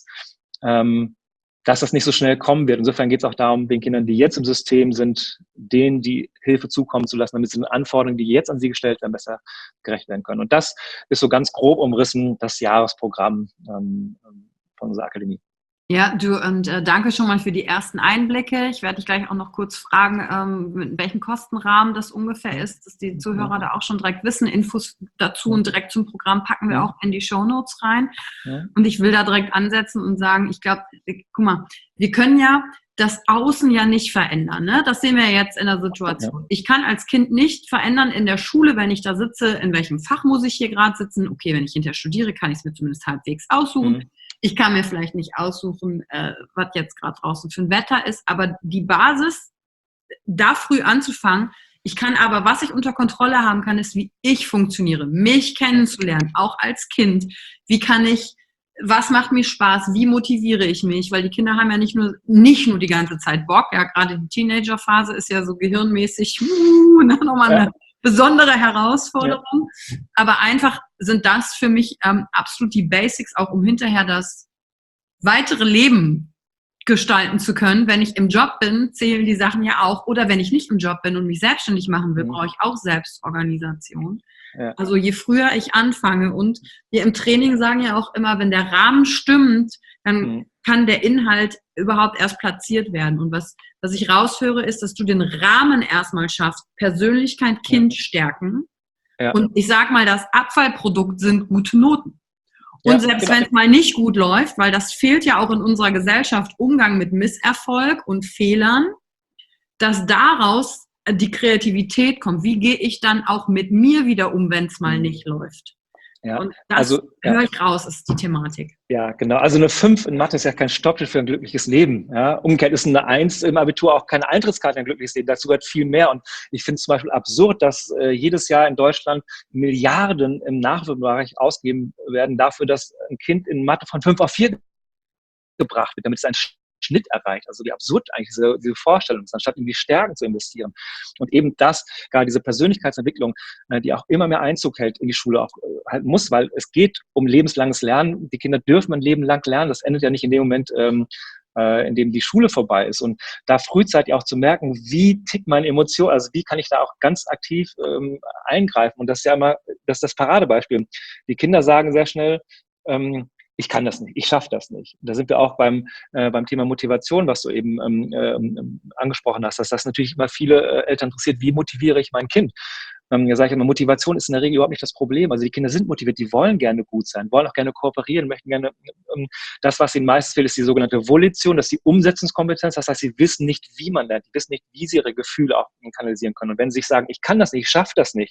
Speaker 2: das nicht so schnell kommen wird. Insofern geht es auch darum, den Kindern, die jetzt im System sind, denen die Hilfe zukommen zu lassen, damit sie den Anforderungen, die jetzt an sie gestellt werden, besser gerecht werden können. Und das ist so ganz grob umrissen das Jahresprogramm von unserer Akademie.
Speaker 1: Ja, und danke schon mal für die ersten Einblicke. Ich werde dich gleich auch noch kurz fragen, mit welchem Kostenrahmen das ungefähr ist, dass die Zuhörer da auch schon direkt wissen. Infos dazu und direkt zum Programm packen wir auch in die Shownotes rein. Ja. Und ich will da direkt ansetzen und sagen, ich glaube, guck mal, wir können ja das Außen ja nicht verändern. Ne? Das sehen wir jetzt in der Situation. Ja. Ich kann als Kind nicht verändern in der Schule, wenn ich da sitze, in welchem Fach muss ich hier gerade sitzen. Okay, wenn ich hinterher studiere, kann ich es mir zumindest halbwegs aussuchen. Ich kann mir vielleicht nicht aussuchen, was jetzt gerade draußen für ein Wetter ist, aber die Basis, da früh anzufangen, ich kann aber, was ich unter Kontrolle haben kann, ist, wie ich funktioniere, mich kennenzulernen, auch als Kind. Was macht mir Spaß? Wie motiviere ich mich? Weil die Kinder haben ja nicht nur die ganze Zeit Bock, ja, gerade die Teenagerphase ist ja so gehirnmäßig, nochmal eine besondere Herausforderung. Ja. Aber einfach sind das für mich absolut die Basics, auch um hinterher das weitere Leben gestalten zu können. Wenn ich im Job bin, zählen die Sachen ja auch. Oder wenn ich nicht im Job bin und mich selbstständig machen will, brauche ich auch Selbstorganisation. Ja. Also je früher ich anfange und wir im Training sagen ja auch immer, wenn der Rahmen stimmt, dann kann der Inhalt überhaupt erst platziert werden. Und was ich raushöre, ist, dass du den Rahmen erstmal schaffst. Persönlichkeit, Kind stärken. Ja. Und ich sag mal, das Abfallprodukt sind gute Noten. Und selbst wenn es mal nicht gut läuft, weil das fehlt ja auch in unserer Gesellschaft, Umgang mit Misserfolg und Fehlern, dass daraus die Kreativität kommt. Wie gehe ich dann auch mit mir wieder um, wenn es mal nicht läuft?
Speaker 2: Ja,
Speaker 1: Und das
Speaker 2: also,
Speaker 1: höre ich raus, ist die Thematik.
Speaker 2: ja, genau. Also eine 5 in Mathe ist ja kein Stoppschild für ein glückliches Leben. Ja. Umgekehrt ist eine 1 im Abitur auch keine Eintrittskarte in ein glückliches Leben. Dazu gehört viel mehr. Und ich finde es zum Beispiel absurd, dass jedes Jahr in Deutschland Milliarden im Nachhilfebereich ausgegeben werden dafür, dass ein Kind in Mathe von 5 auf 4 gebracht wird, damit es einen Schnitt erreicht. Also wie absurd eigentlich diese Vorstellung ist, anstatt in die Stärken zu investieren. Und eben das, gerade diese Persönlichkeitsentwicklung, die auch immer mehr Einzug hält in die Schule, auch halten muss, weil es geht um lebenslanges Lernen. Die Kinder dürfen ein Leben lang lernen. Das endet ja nicht in dem Moment, in dem die Schule vorbei ist. Und da frühzeitig auch zu merken, wie tickt meine Emotion, also wie kann ich da auch ganz aktiv eingreifen. Und das ist ja immer, das ist das Paradebeispiel. Die Kinder sagen sehr schnell, ich kann das nicht, ich schaffe das nicht. Da sind wir auch beim Thema Motivation, was du eben angesprochen hast, dass das natürlich immer viele Eltern interessiert, wie motiviere ich mein Kind? Da sage ich immer, Motivation ist in der Regel überhaupt nicht das Problem. Also die Kinder sind motiviert, die wollen gerne gut sein, wollen auch gerne kooperieren, möchten gerne, das, was ihnen meistens fehlt, ist die sogenannte Volition, das ist die Umsetzungskompetenz, das heißt, sie wissen nicht, wie man lernt, die wissen nicht, wie sie ihre Gefühle auch kanalisieren können. Und wenn sie sich sagen, ich kann das nicht, ich schaffe das nicht,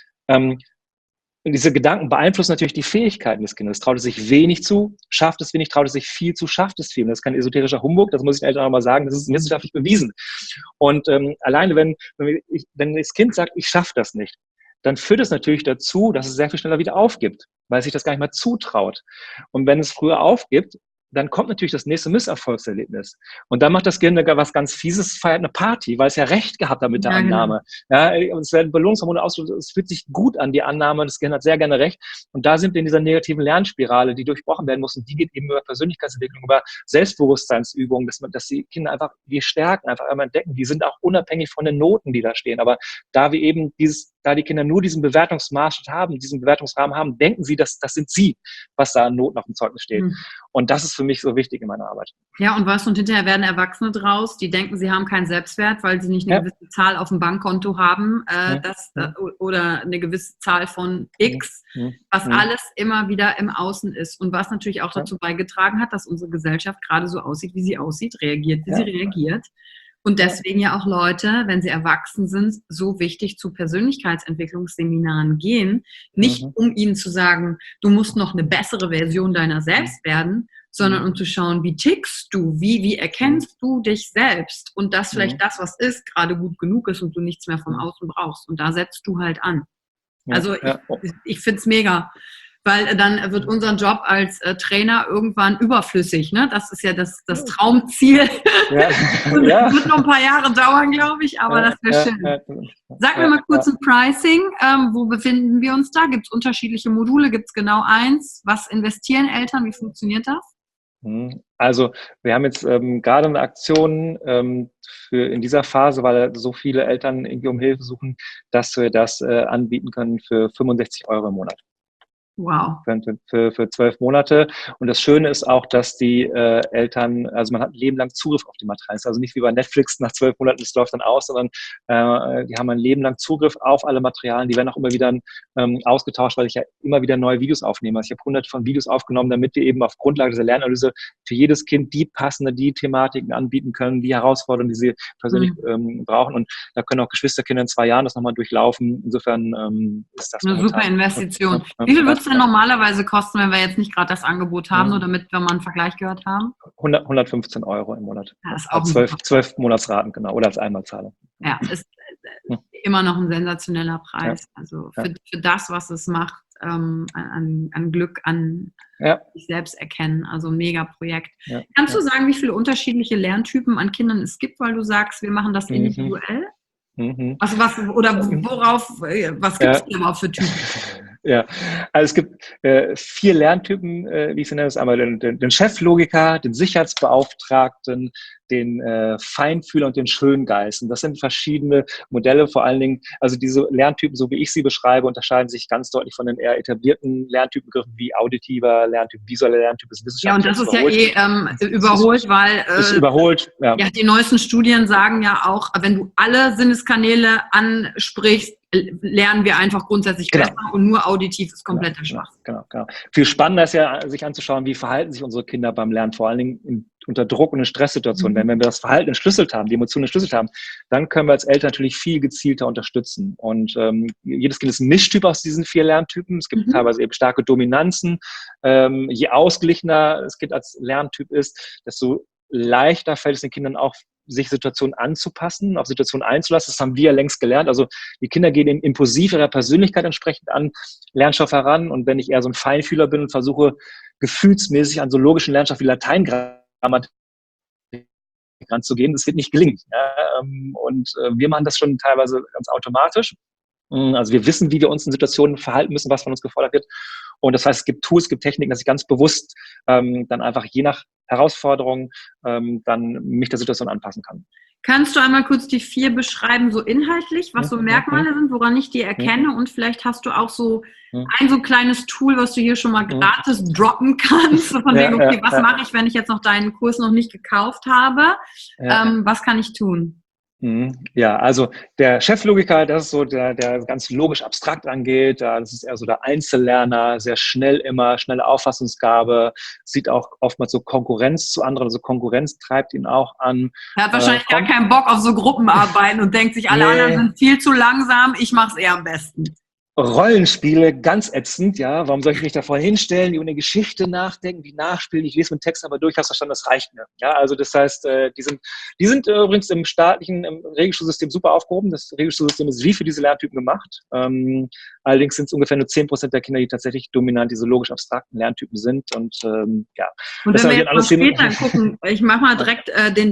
Speaker 2: und diese Gedanken beeinflussen natürlich die Fähigkeiten des Kindes. Traut es sich wenig zu, schafft es wenig, traut es sich viel zu, schafft es viel. Und das ist kein esoterischer Humbug, das muss ich den Eltern auch mal sagen, das ist wissenschaftlich bewiesen. Und alleine, wenn das Kind sagt, ich schaffe das nicht, dann führt es natürlich dazu, dass es sehr viel schneller wieder aufgibt, weil es sich das gar nicht mehr zutraut. Und wenn es früher aufgibt, dann kommt natürlich das nächste Misserfolgserlebnis. Und dann macht das Gehirn was ganz Fieses, feiert eine Party, weil es ja recht gehabt hat mit der Annahme. Ja, und es werden Belohnungshormone ausgeschüttet, es fühlt sich gut an, die Annahme, das Gehirn hat sehr gerne recht. Und da sind wir in dieser negativen Lernspirale, die durchbrochen werden muss. Und die geht eben über Persönlichkeitsentwicklung, über Selbstbewusstseinsübungen, dass die Kinder einfach die Stärken einfach einmal entdecken. Die sind auch unabhängig von den Noten, die da stehen. Aber da wir eben da die Kinder nur diesen Bewertungsmaßstab haben, diesen Bewertungsrahmen haben, denken sie, das sind sie, was da an Noten auf dem Zeugnis steht. Und das ist für mich so wichtig in meiner Arbeit.
Speaker 1: Ja, und weißt du, und hinterher werden Erwachsene draus, die denken, sie haben keinen Selbstwert, weil sie nicht eine gewisse Zahl auf dem Bankkonto haben oder eine gewisse Zahl von X, was alles immer wieder im Außen ist und was natürlich auch dazu beigetragen hat, dass unsere Gesellschaft gerade so aussieht, wie sie aussieht, reagiert, wie sie reagiert. Und deswegen ja auch Leute, wenn sie erwachsen sind, so wichtig zu Persönlichkeitsentwicklungsseminaren gehen, nicht um ihnen zu sagen, du musst noch eine bessere Version deiner selbst werden, sondern um zu schauen, wie tickst du, wie erkennst du dich selbst und dass vielleicht das, was ist, gerade gut genug ist und du nichts mehr vom Außen brauchst. Und da setzt du halt an. Also ich finde es mega. Weil dann wird unser Job als Trainer irgendwann überflüssig. Ne? Das ist ja das Traumziel. Und das wird noch ein paar Jahre dauern, glaube ich, aber das wäre schön. Sag mir mal kurz ein Pricing. Wo befinden wir uns da? Gibt es unterschiedliche Module? Gibt es genau eins? Was investieren Eltern? Wie funktioniert das?
Speaker 2: Also wir haben jetzt gerade eine Aktion in dieser Phase, weil so viele Eltern irgendwie um Hilfe suchen, dass wir das anbieten können für 65 € im Monat.
Speaker 1: Wow.
Speaker 2: Für 12 Monate. Und das Schöne ist auch, dass die Eltern, also man hat ein Leben lang Zugriff auf die Materialien. Es ist also nicht wie bei Netflix, nach 12 Monaten, es läuft dann aus, sondern die haben ein Leben lang Zugriff auf alle Materialien. Die werden auch immer wieder ausgetauscht, weil ich ja immer wieder neue Videos aufnehme. Also ich habe hunderte von Videos aufgenommen, damit wir eben auf Grundlage dieser Lernanalyse für jedes Kind die Thematiken anbieten können, die Herausforderungen, die sie persönlich brauchen. Und da können auch Geschwisterkinder in 2 Jahren das nochmal durchlaufen. Insofern ist das
Speaker 1: eine super Investition. Wie viel wird es denn normalerweise kosten, wenn wir jetzt nicht gerade das Angebot haben, nur damit wir mal einen Vergleich gehört haben?
Speaker 2: 115 € im Monat.
Speaker 1: Ja, das ist auch
Speaker 2: 12 Monatsraten, genau, oder als Einmalzahlung.
Speaker 1: Ja, ist immer noch ein sensationeller Preis. Also für das, was es macht, an Glück, an sich selbst erkennen. Also ein Mega-Projekt. Kannst du sagen, wie viele unterschiedliche Lerntypen an Kindern es gibt, weil du sagst, wir machen das individuell? Was gibt es denn überhaupt für Typen?
Speaker 2: Ja, also es gibt 4 Lerntypen, wie ich sie nenne. Das ist einmal den Cheflogiker, den Sicherheitsbeauftragten, den Feinfühler und den Schöngeist. Und das sind verschiedene Modelle, vor allen Dingen, also diese Lerntypen, so wie ich sie beschreibe, unterscheiden sich ganz deutlich von den eher etablierten Lerntypengriffen wie auditiver Lerntyp, visueller Lerntyp, ist wissenschaftlich.
Speaker 1: Ja, und das ist ja überholt, weil
Speaker 2: ist überholt,
Speaker 1: die neuesten Studien sagen ja auch, wenn du alle Sinneskanäle ansprichst, lernen wir einfach grundsätzlich besser und nur auditiv ist kompletter Schwachsinn.
Speaker 2: Genau. Viel spannender ist ja, sich anzuschauen, wie verhalten sich unsere Kinder beim Lernen, vor allen Dingen in unter Druck und in Stresssituationen, wenn wir das Verhalten entschlüsselt haben, die Emotionen entschlüsselt haben, dann können wir als Eltern natürlich viel gezielter unterstützen. Und jedes Kind ist ein Mischtyp aus diesen 4 Lerntypen. Es gibt teilweise eben starke Dominanzen. Je ausgeglichener das Kind als Lerntyp ist, desto leichter fällt es den Kindern auch, sich Situationen anzupassen, auf Situationen einzulassen. Das haben wir ja längst gelernt. Also die Kinder gehen eben impulsiv ihrer Persönlichkeit entsprechend an Lernstoff heran. Und wenn ich eher so ein Feinfühler bin und versuche, gefühlsmäßig an so logischen Lernstoff wie Lateingrammatik ranzugehen, das wird nicht gelingen. Ja? Und wir machen das schon teilweise ganz automatisch. Also wir wissen, wie wir uns in Situationen verhalten müssen, was von uns gefordert wird. Und das heißt, es gibt Tools, es gibt Techniken, dass ich ganz bewusst dann einfach je nach Herausforderung dann mich der Situation anpassen kann.
Speaker 1: Kannst du einmal kurz die 4 beschreiben, so inhaltlich, was so Merkmale sind, woran ich die erkenne? Und vielleicht hast du auch so ein kleines Tool, was du hier schon mal gratis droppen kannst. So von wegen, okay, was mache ich, wenn ich jetzt noch deinen Kurs noch nicht gekauft habe? Was kann ich tun?
Speaker 2: Ja, also der Cheflogiker, das ist so der ganz logisch abstrakt angeht. Das ist eher so der Einzellerner, sehr schnell immer, schnelle Auffassungsgabe, sieht auch oftmals so Konkurrenz zu anderen, also Konkurrenz treibt ihn auch an.
Speaker 1: Er hat wahrscheinlich gar keinen Bock auf so Gruppenarbeiten und denkt sich, alle anderen sind viel zu langsam, ich mache es eher am besten.
Speaker 2: Rollenspiele, ganz ätzend, ja. Warum soll ich mich davor hinstellen, über eine Geschichte nachdenken, die nachspielen? Ich lese meinen Text aber durch, hast verstanden, das reicht mir. Ja, also das heißt, die sind übrigens im staatlichen, im Regelschulsystem super aufgehoben. Das Regelschulsystem ist wie für diese Lerntypen gemacht. Allerdings sind es ungefähr nur 10% der Kinder, die tatsächlich dominant diese logisch abstrakten Lerntypen sind. Und ja.
Speaker 1: Und wenn wir jetzt mal später gucken, ich mache mal direkt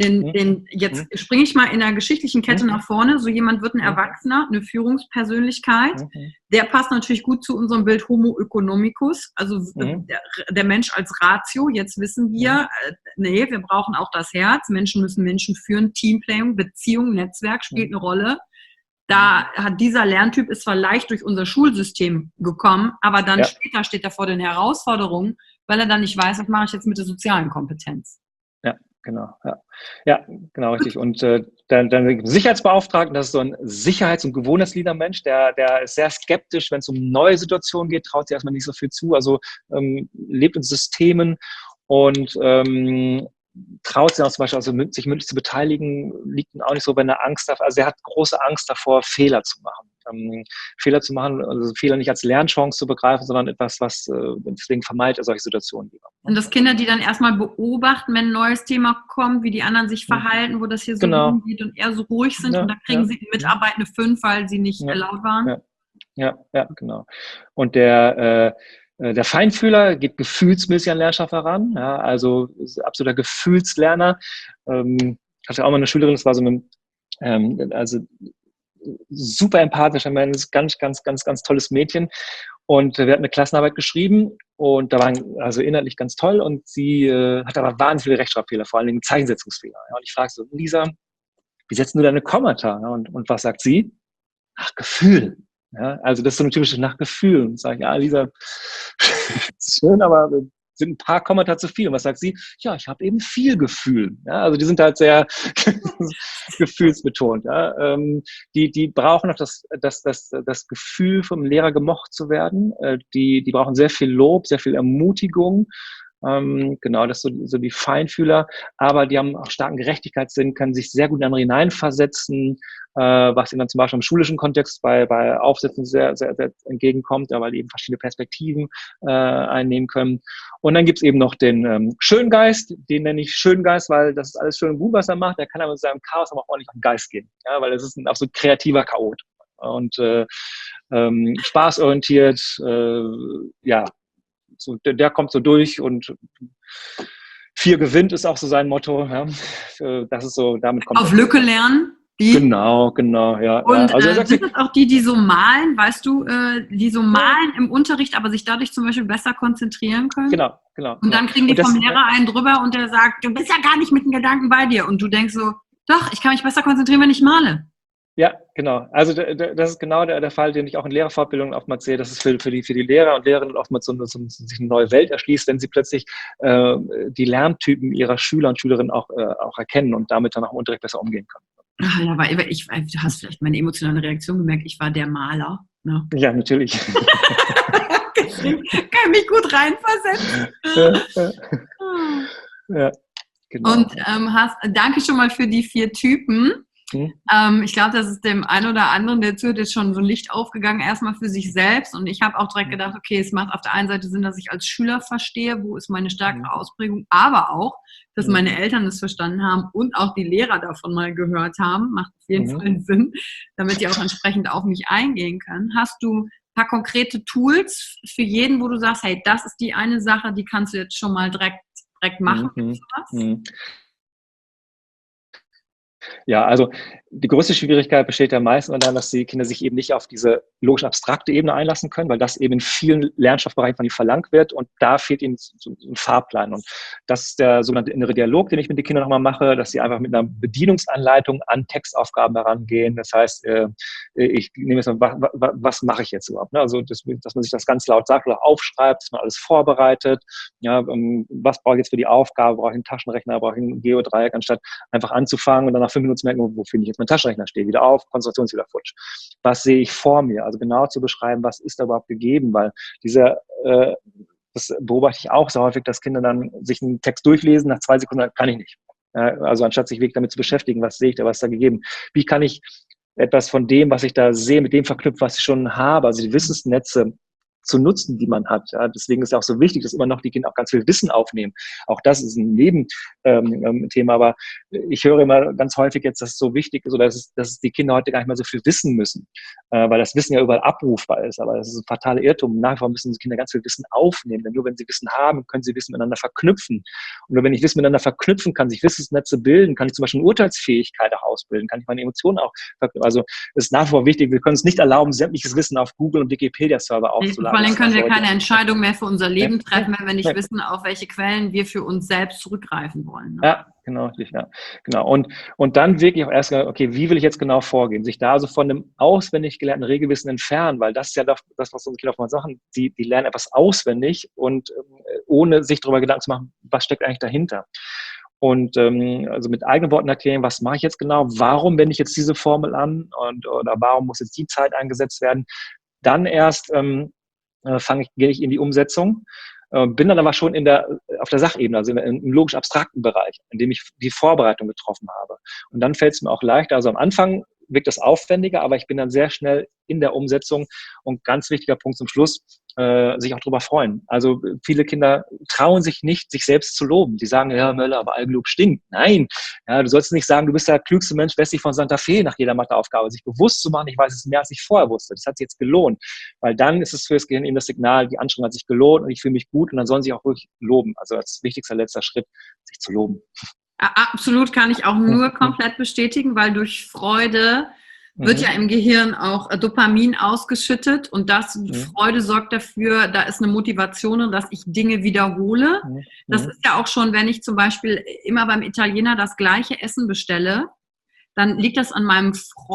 Speaker 1: jetzt springe ich mal in der geschichtlichen Kette nach vorne. So jemand wird ein Erwachsener, eine Führungspersönlichkeit. Der passt natürlich gut zu unserem Bild Homo economicus, also der Mensch als Ratio. Jetzt wissen wir, wir brauchen auch das Herz. Menschen müssen Menschen führen. Teamplaying, Beziehung, Netzwerk spielt eine Rolle. Da hat dieser Lerntyp ist zwar leicht durch unser Schulsystem gekommen, aber dann später steht er vor den Herausforderungen, weil er dann nicht weiß, was mache ich jetzt mit der sozialen Kompetenz.
Speaker 2: Genau, ja, genau, richtig. Und dann Sicherheitsbeauftragten, das ist so ein Sicherheits- und gewohnheitsliebender Mensch, der ist sehr skeptisch, wenn es um neue Situationen geht, traut sich erstmal nicht so viel zu, also lebt in Systemen und traut sich auch zum Beispiel, also sich mündlich zu beteiligen, liegt ihm auch nicht so, wenn er Angst hat. Also er hat große Angst davor, Fehler zu machen. Also Fehler nicht als Lernchance zu begreifen, sondern etwas, was deswegen vermeidet er solche Situationen lieber.
Speaker 1: Und das Kinder, die dann erstmal beobachten, wenn ein neues Thema kommt, wie die anderen sich verhalten, wo das hier so rumgeht und eher so ruhig sind und da kriegen sie Mitarbeit eine 5, weil sie nicht laut waren.
Speaker 2: Ja, genau. Und der Feinfühler geht gefühlsmäßig an Lernstoff heran, ja, also ist absoluter Gefühlslerner. Ich hatte auch mal eine Schülerin, das war so eine, also super empathischer Mensch, ganz, ganz, ganz, ganz tolles Mädchen. Und wir hatten eine Klassenarbeit geschrieben und da waren also inhaltlich ganz toll und sie hatte aber wahnsinnig viele Rechtschreibfehler, vor allen Dingen Zeichensetzungsfehler. Ja, und ich fragte so, Lisa, wie setzt du deine Kommata? Ja, und was sagt sie? Nach Gefühl. Ja, also das ist so ein typisches nach Gefühl. Und sage ich, ja, Lisa, schön, aber sind ein paar Kommata zu viel. Und was sagt sie? Ja, ich habe eben viel Gefühl. Ja, also die sind halt sehr gefühlsbetont. Ja. Die brauchen noch das Gefühl, vom Lehrer gemocht zu werden. Die brauchen sehr viel Lob, sehr viel Ermutigung. Genau, das sind so die Feinfühler, aber die haben auch starken Gerechtigkeitssinn, können sich sehr gut in andere hineinversetzen, was ihnen dann zum Beispiel im schulischen Kontext bei Aufsätzen sehr, sehr, sehr entgegenkommt, weil die eben verschiedene Perspektiven einnehmen können. Und dann gibt's eben noch den Schöngeist, den nenne ich Schöngeist, weil das ist alles schön und gut, was er macht, der kann aber mit seinem Chaos aber auch ordentlich auf den Geist gehen, ja, weil das ist ein absolut kreativer Chaot und spaßorientiert, ja, so, der kommt so durch und 4 gewinnt ist auch so sein Motto. Ja. Das ist so, damit kommt
Speaker 1: auf Lücke lernen.
Speaker 2: Genau, ja.
Speaker 1: Und also sind das auch die so malen, weißt du, die so malen im Unterricht, aber sich dadurch zum Beispiel besser konzentrieren können?
Speaker 2: Genau.
Speaker 1: Und dann kriegen die vom Lehrer einen drüber und der sagt, du bist ja gar nicht mit den Gedanken bei dir. Und du denkst so, doch, ich kann mich besser konzentrieren, wenn ich male.
Speaker 2: Ja, genau. Also das ist genau der Fall, den ich auch in Lehrerfortbildungen oftmals sehe, dass es für die Lehrer und Lehrerinnen oftmals sich eine neue Welt erschließt, wenn sie plötzlich die Lerntypen ihrer Schüler und Schülerinnen auch erkennen und damit dann auch im Unterricht besser umgehen können.
Speaker 1: Ach ja, aber du hast vielleicht meine emotionale Reaktion gemerkt, ich war der Maler. Ne?
Speaker 2: Ja, natürlich.
Speaker 1: Kann mich gut reinversetzen.
Speaker 2: Ja. Genau.
Speaker 1: Und danke schon mal für die 4 Typen. Ich glaube, das ist dem einen oder anderen, der zuhört, jetzt schon so ein Licht aufgegangen, erstmal für sich selbst. Und ich habe auch direkt gedacht, okay, es macht auf der einen Seite Sinn, dass ich als Schüler verstehe, wo ist meine stärkere Ausprägung, aber auch, dass meine Eltern es verstanden haben und auch die Lehrer davon mal gehört haben. Macht auf jeden Fall Sinn, damit die auch entsprechend auf mich eingehen können. Hast du ein paar konkrete Tools für jeden, wo du sagst, hey, das ist die eine Sache, die kannst du jetzt schon mal direkt machen?
Speaker 2: Ja, also die größte Schwierigkeit besteht ja meistens darin, dass die Kinder sich eben nicht auf diese logisch-abstrakte Ebene einlassen können, weil das eben in vielen Lernstoffbereichen von ihnen verlangt wird und da fehlt ihnen so ein Fahrplan. Und das ist der sogenannte innere Dialog, den ich mit den Kindern nochmal mache, dass sie einfach mit einer Bedienungsanleitung an Textaufgaben herangehen. Das heißt, ich nehme jetzt mal, was mache ich jetzt überhaupt? Also, dass man sich das ganz laut sagt oder aufschreibt, dass man alles vorbereitet. Ja, was brauche ich jetzt für die Aufgabe? Brauche ich einen Taschenrechner? Brauche ich einen Geodreieck, anstatt einfach anzufangen und dann nach 5 Minuten zu merken, wo finde ich jetzt meinen Taschenrechner? Stehe wieder auf, Konzentration ist wieder futsch. Was sehe ich vor mir? Also genau zu beschreiben, was ist da überhaupt gegeben, weil das beobachte ich auch sehr häufig, dass Kinder dann sich einen Text durchlesen, nach 2 Sekunden kann ich nicht. Also anstatt sich wirklich damit zu beschäftigen, was sehe ich da, was ist da gegeben? Wie kann ich etwas von dem, was ich da sehe, mit dem verknüpfen, was ich schon habe, also die Wissensnetze zu nutzen, die man hat. Ja, deswegen ist es auch so wichtig, dass immer noch die Kinder auch ganz viel Wissen aufnehmen. Auch das ist ein Nebenthema, aber ich höre immer ganz häufig jetzt, dass es so wichtig ist, oder dass die Kinder heute gar nicht mehr so viel wissen müssen, weil das Wissen ja überall abrufbar ist. Aber das ist ein fataler Irrtum. Nach wie vor müssen die Kinder ganz viel Wissen aufnehmen, denn nur wenn sie Wissen haben, können sie Wissen miteinander verknüpfen. Und nur wenn ich Wissen miteinander verknüpfen kann, sich Wissensnetze bilden, kann ich zum Beispiel eine Urteilsfähigkeit auch ausbilden, kann ich meine Emotionen auch verknüpfen. Also es ist nach wie vor wichtig, wir können es nicht erlauben, sämtliches Wissen auf Google und Wikipedia-Server aufzuladen.
Speaker 1: Vor allem können wir keine Entscheidung mehr für unser Leben treffen, wenn wir nicht wissen, auf welche Quellen wir für uns selbst zurückgreifen wollen. Ne?
Speaker 2: Ja, genau. Und dann wirklich auch erst, okay, wie will ich jetzt genau vorgehen? Sich da also von einem auswendig gelernten Regelwissen entfernen, weil das ist ja das, was unsere Kinder oftmals sagen, die lernen etwas auswendig und ohne sich darüber Gedanken zu machen, was steckt eigentlich dahinter. Und also mit eigenen Worten erklären, was mache ich jetzt genau, warum wende ich jetzt diese Formel an oder warum muss jetzt die Zeit eingesetzt werden. Dann erst gehe ich in die Umsetzung, bin dann aber schon auf der Sachebene, also im logisch-abstrakten Bereich, in dem ich die Vorbereitung getroffen habe. Und dann fällt es mir auch leichter. Also am Anfang wirkt das aufwendiger, aber ich bin dann sehr schnell in der Umsetzung. Und ganz wichtiger Punkt zum Schluss, sich auch drüber freuen. Also viele Kinder trauen sich nicht, sich selbst zu loben. Die sagen, ja, Möller, aber Eigenlob stinkt. Nein, ja, du sollst nicht sagen, du bist der klügste Mensch westlich von Santa Fe nach jeder Matheaufgabe. Sich bewusst zu machen, ich weiß es mehr, als ich vorher wusste. Das hat sich jetzt gelohnt. Weil dann ist es für das Gehirn eben das Signal, die Anstrengung hat sich gelohnt und ich fühle mich gut und dann sollen sie auch wirklich loben. Also als wichtigster letzter Schritt, sich zu loben.
Speaker 1: Absolut, kann ich auch nur komplett bestätigen, weil durch Freude wird ja im Gehirn auch Dopamin ausgeschüttet und Freude sorgt dafür, da ist eine Motivation, dass ich Dinge wiederhole. Das ist ja auch schon, wenn ich zum Beispiel immer beim Italiener das gleiche Essen bestelle, dann liegt das an meiner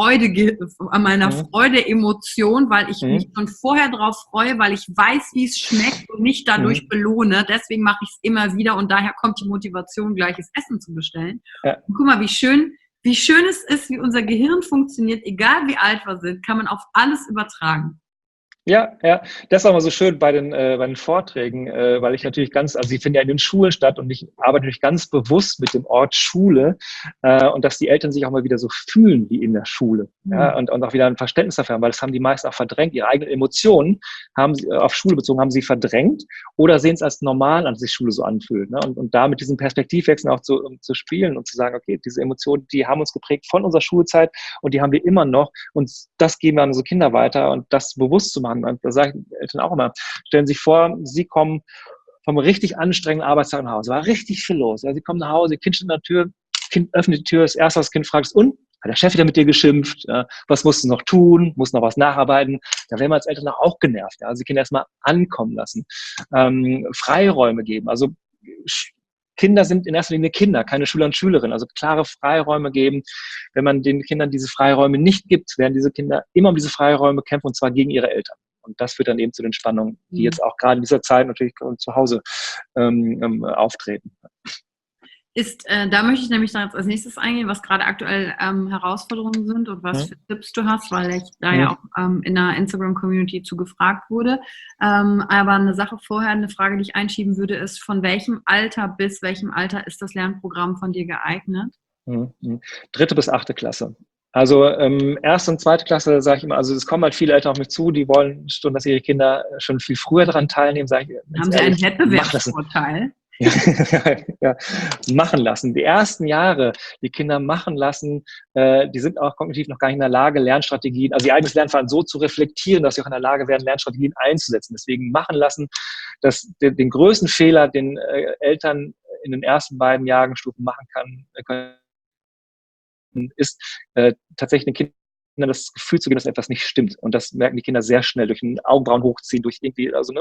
Speaker 1: Freude-Emotion, weil ich mich schon vorher drauf freue, weil ich weiß, wie es schmeckt und mich dadurch belohne. Deswegen mache ich es immer wieder und daher kommt die Motivation, gleiches Essen zu bestellen. Ja. Und guck mal, wie schön es ist, wie unser Gehirn funktioniert, egal wie alt wir sind, kann man auf alles übertragen.
Speaker 2: Ja, das ist auch mal so schön bei den Vorträgen, weil ich natürlich sie finden ja in den Schulen statt und ich arbeite natürlich ganz bewusst mit dem Ort Schule und dass die Eltern sich auch mal wieder so fühlen wie in der Schule und auch wieder ein Verständnis dafür haben, weil das haben die meisten auch verdrängt. Ihre eigenen Emotionen haben sie auf Schule bezogen, haben sie verdrängt oder sehen es als normal an, dass sich Schule so anfühlt. Ne? Und da mit diesem Perspektivwechsel auch zu spielen und zu sagen, okay, diese Emotionen, die haben uns geprägt von unserer Schulzeit und die haben wir immer noch und das geben wir an unsere Kinder weiter und das bewusst zu machen. Und da sage ich den Eltern auch immer, stellen Sie sich vor, Sie kommen vom richtig anstrengenden Arbeitstag nach Hause, war richtig viel los. Ja, Sie kommen nach Hause, Ihr Kind steht an der Tür, Kind öffnet die Tür, das erste, was das Kind fragt, ist, und? Hat der Chef wieder mit dir geschimpft? Ja, was musst du noch tun? Musst noch was nacharbeiten? Da werden wir als Eltern auch genervt. Ja, also die Kinder erstmal ankommen lassen. Freiräume geben. Also Kinder sind in erster Linie Kinder, keine Schüler und Schülerinnen. Also klare Freiräume geben. Wenn man den Kindern diese Freiräume nicht gibt, werden diese Kinder immer um diese Freiräume kämpfen und zwar gegen ihre Eltern. Und das führt dann eben zu den Spannungen, die jetzt auch gerade in dieser Zeit natürlich zu Hause auftreten.
Speaker 1: Da möchte ich nämlich dann jetzt als nächstes eingehen, was gerade aktuell Herausforderungen sind und was für Tipps du hast, weil ich da ja auch in der Instagram-Community zu gefragt wurde. Aber eine Sache vorher, eine Frage, die ich einschieben würde, ist, von welchem Alter bis welchem Alter ist das Lernprogramm von dir geeignet?
Speaker 2: 3. bis 8. Klasse. Also erste und zweite Klasse sage ich immer, also es kommen halt viele Eltern auf mich zu, die wollen schon, dass ihre Kinder schon viel früher daran teilnehmen, sage ich.
Speaker 1: Haben sie einen Wettbewerbsvorteil?
Speaker 2: Ja, machen lassen. Die ersten Jahre, die Kinder machen lassen, die sind auch kognitiv noch gar nicht in der Lage, Lernstrategien, also ihr eigenes Lernverhalten so zu reflektieren, dass sie auch in der Lage werden, Lernstrategien einzusetzen. Deswegen machen lassen, den größten Fehler, den Eltern in den ersten beiden Jahrgangsstufen machen können, ist tatsächlich den Kindern das Gefühl zu geben, dass etwas nicht stimmt. Und das merken die Kinder sehr schnell durch ein Augenbrauen hochziehen, durch irgendwie, also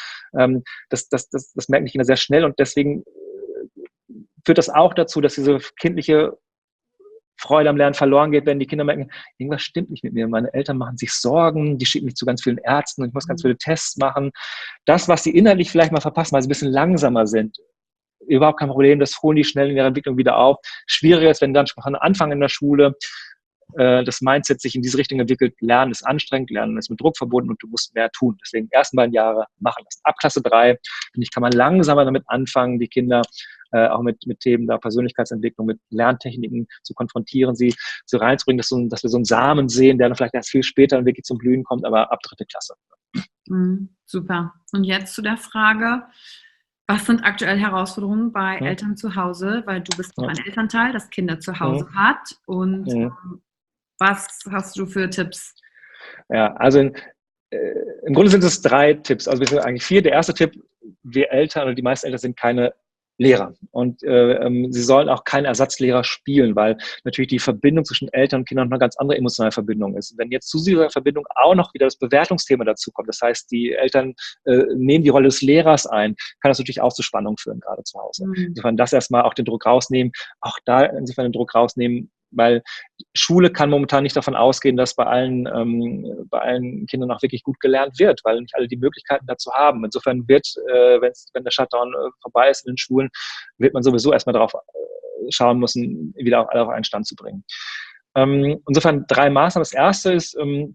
Speaker 2: das merken die Kinder sehr schnell und deswegen führt das auch dazu, dass diese kindliche Freude am Lernen verloren geht, wenn die Kinder merken, irgendwas stimmt nicht mit mir. Meine Eltern machen sich Sorgen, die schicken mich zu ganz vielen Ärzten und ich muss ganz viele Tests machen. Das, was sie innerlich vielleicht mal verpassen, weil sie ein bisschen langsamer sind, überhaupt kein Problem, das holen die schnell in ihrer Entwicklung wieder auf. Schwieriger ist, wenn dann schon von Anfang in der Schule das Mindset sich in diese Richtung entwickelt, Lernen ist anstrengend, Lernen ist mit Druck verbunden und du musst mehr tun. Deswegen ersten beiden Jahre machen lassen. Ab Klasse 3, finde ich, kann man langsamer damit anfangen, die Kinder auch mit Themen der Persönlichkeitsentwicklung, mit Lerntechniken zu konfrontieren, sie so reinzubringen, dass wir so einen Samen sehen, der dann vielleicht erst viel später wirklich zum Blühen kommt, aber ab 3. Klasse.
Speaker 1: Super. Und jetzt zu der Frage, was sind aktuell Herausforderungen bei Eltern zu Hause? Weil du bist auch ein Elternteil, das Kinder zu Hause hat. Und was hast du für Tipps?
Speaker 2: Ja, also im Grunde sind es 3 Tipps. Also wir sind eigentlich 4. Der erste Tipp, wir Eltern oder die meisten Eltern sind keine Lehrer. Und sie sollen auch keine Ersatzlehrer spielen, weil natürlich die Verbindung zwischen Eltern und Kindern eine ganz andere emotionale Verbindung ist. Wenn jetzt zu dieser Verbindung auch noch wieder das Bewertungsthema dazu kommt, das heißt, die Eltern nehmen die Rolle des Lehrers ein, kann das natürlich auch zu Spannung führen, gerade zu Hause. Insofern das erstmal auch den Druck rausnehmen, auch da insofern den Druck rausnehmen, weil Schule kann momentan nicht davon ausgehen, dass bei allen Kindern auch wirklich gut gelernt wird, weil nicht alle die Möglichkeiten dazu haben. Insofern wird, wenn der Shutdown vorbei ist in den Schulen, wird man sowieso erstmal darauf schauen müssen, wieder auch alle auf einen Stand zu bringen. Insofern 3 Maßnahmen. Das erste ist,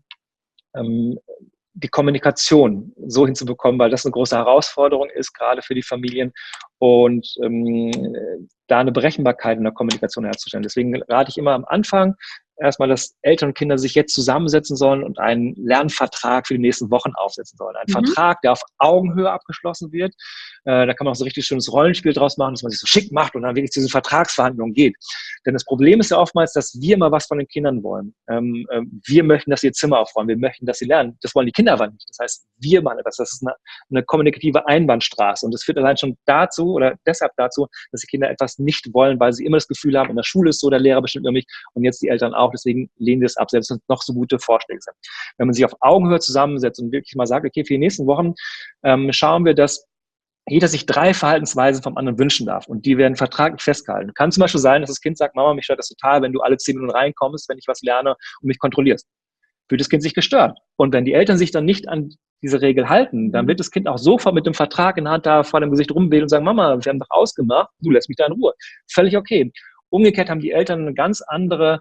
Speaker 2: die Kommunikation so hinzubekommen, weil das eine große Herausforderung ist, gerade für die Familien und da eine Berechenbarkeit in der Kommunikation herzustellen. Deswegen rate ich immer am Anfang erstmal, dass Eltern und Kinder sich jetzt zusammensetzen sollen und einen Lernvertrag für die nächsten Wochen aufsetzen sollen. Ein Vertrag, der auf Augenhöhe abgeschlossen wird. Da kann man auch so ein richtig schönes Rollenspiel draus machen, dass man sich so schick macht und dann wirklich zu diesen Vertragsverhandlungen geht. Denn das Problem ist ja oftmals, dass wir immer was von den Kindern wollen. Wir möchten, dass sie ihr Zimmer aufräumen. Wir möchten, dass sie lernen. Das wollen die Kinder aber nicht. Das heißt, wir machen das. Das ist eine kommunikative Einbahnstraße. Und das führt allein schon dazu oder deshalb dazu, dass die Kinder etwas nicht wollen, weil sie immer das Gefühl haben, in der Schule ist so, der Lehrer bestimmt über mich und jetzt die Eltern auch. Deswegen lehnen sie es ab, selbst wenn es noch so gute Vorschläge sind. Wenn man sich auf Augenhöhe zusammensetzt und wirklich mal sagt, okay, für die nächsten Wochen schauen wir, dass jeder sich 3 Verhaltensweisen vom anderen wünschen darf und die werden vertraglich festgehalten. Kann zum Beispiel sein, dass das Kind sagt, Mama, mich stört das total, wenn du alle 10 Minuten reinkommst, wenn ich was lerne und mich kontrollierst. Fühlt das Kind sich gestört. Und wenn die Eltern sich dann nicht an diese Regel halten, dann wird das Kind auch sofort mit dem Vertrag in der Hand da vor dem Gesicht rumwählen und sagen, Mama, wir haben doch ausgemacht, du lässt mich da in Ruhe. Völlig okay. Umgekehrt haben die Eltern eine ganz andere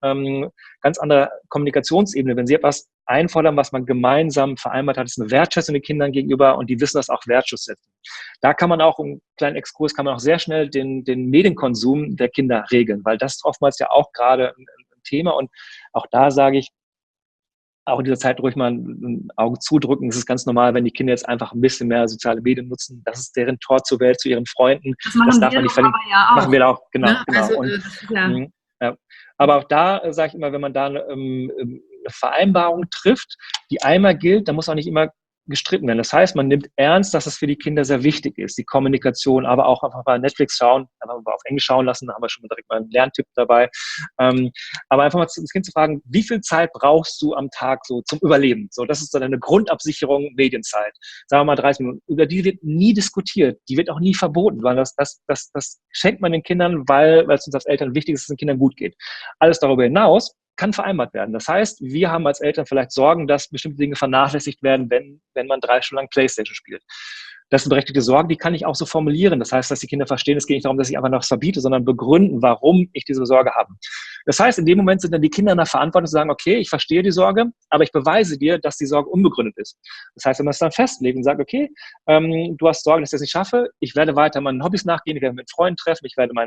Speaker 2: Kommunikationsebene. Wenn sie etwas einfordern, was man gemeinsam vereinbart hat, ist eine Wertschätzung den Kindern gegenüber und die wissen das auch wertschätzen. Da kann man auch, einen kleinen Exkurs, kann man auch sehr schnell den Medienkonsum der Kinder regeln, weil das ist oftmals ja auch gerade ein Thema und auch da sage ich, auch in dieser Zeit ruhig mal ein Auge zudrücken. Es ist ganz normal, wenn die Kinder jetzt einfach ein bisschen mehr soziale Medien nutzen. Das ist deren Tor zur Welt, zu ihren Freunden.
Speaker 1: Das darf man nicht verlieren.
Speaker 2: Ja machen wir auch, genau.
Speaker 1: Ne?
Speaker 2: Genau.
Speaker 1: Also,
Speaker 2: und, ja. Aber auch da sage ich immer, wenn man da eine Vereinbarung trifft, die einmal gilt, dann muss auch nicht immer gestritten werden. Das heißt, man nimmt ernst, dass es für die Kinder sehr wichtig ist, die Kommunikation, aber auch einfach mal Netflix schauen, einfach mal auf Englisch schauen lassen, da haben wir schon direkt mal einen Lerntipp dabei. Aber einfach mal das Kind zu fragen, wie viel Zeit brauchst du am Tag so zum Überleben? So, das ist dann eine Grundabsicherung Medienzeit. Sagen wir mal 30 Minuten. Über die wird nie diskutiert, die wird auch nie verboten, weil das schenkt man den Kindern, weil es uns als Eltern wichtig ist, dass es den Kindern gut geht. Alles darüber hinaus kann vereinbart werden. Das heißt, wir haben als Eltern vielleicht Sorgen, dass bestimmte Dinge vernachlässigt werden, wenn man 3 Stunden lang Playstation spielt. Das sind berechtigte Sorgen, die kann ich auch so formulieren. Das heißt, dass die Kinder verstehen, es geht nicht darum, dass ich einfach noch was verbiete, sondern begründen, warum ich diese Sorge habe. Das heißt, in dem Moment sind dann die Kinder in der Verantwortung zu sagen, okay, ich verstehe die Sorge, aber ich beweise dir, dass die Sorge unbegründet ist. Das heißt, wenn man es dann festlegt und sagt, okay, du hast Sorgen, dass ich das nicht schaffe, ich werde weiter meinen Hobbys nachgehen, ich werde mit Freunden treffen, ich werde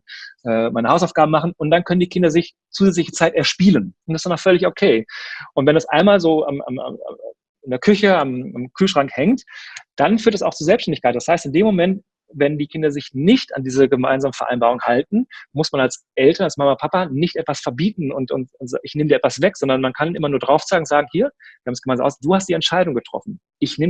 Speaker 2: meine Hausaufgaben machen und dann können die Kinder sich zusätzliche Zeit erspielen. Und das ist dann auch völlig okay. Und wenn das einmal so in der Küche, am Kühlschrank hängt, dann führt es auch zur Selbstständigkeit. Das heißt, in dem Moment, wenn die Kinder sich nicht an diese gemeinsame Vereinbarung halten, muss man als Eltern, als Mama, Papa nicht etwas verbieten und ich nehme dir etwas weg, sondern man kann immer nur drauf zeigen, sagen, hier, wir haben es gemeinsam aus, du hast die Entscheidung getroffen.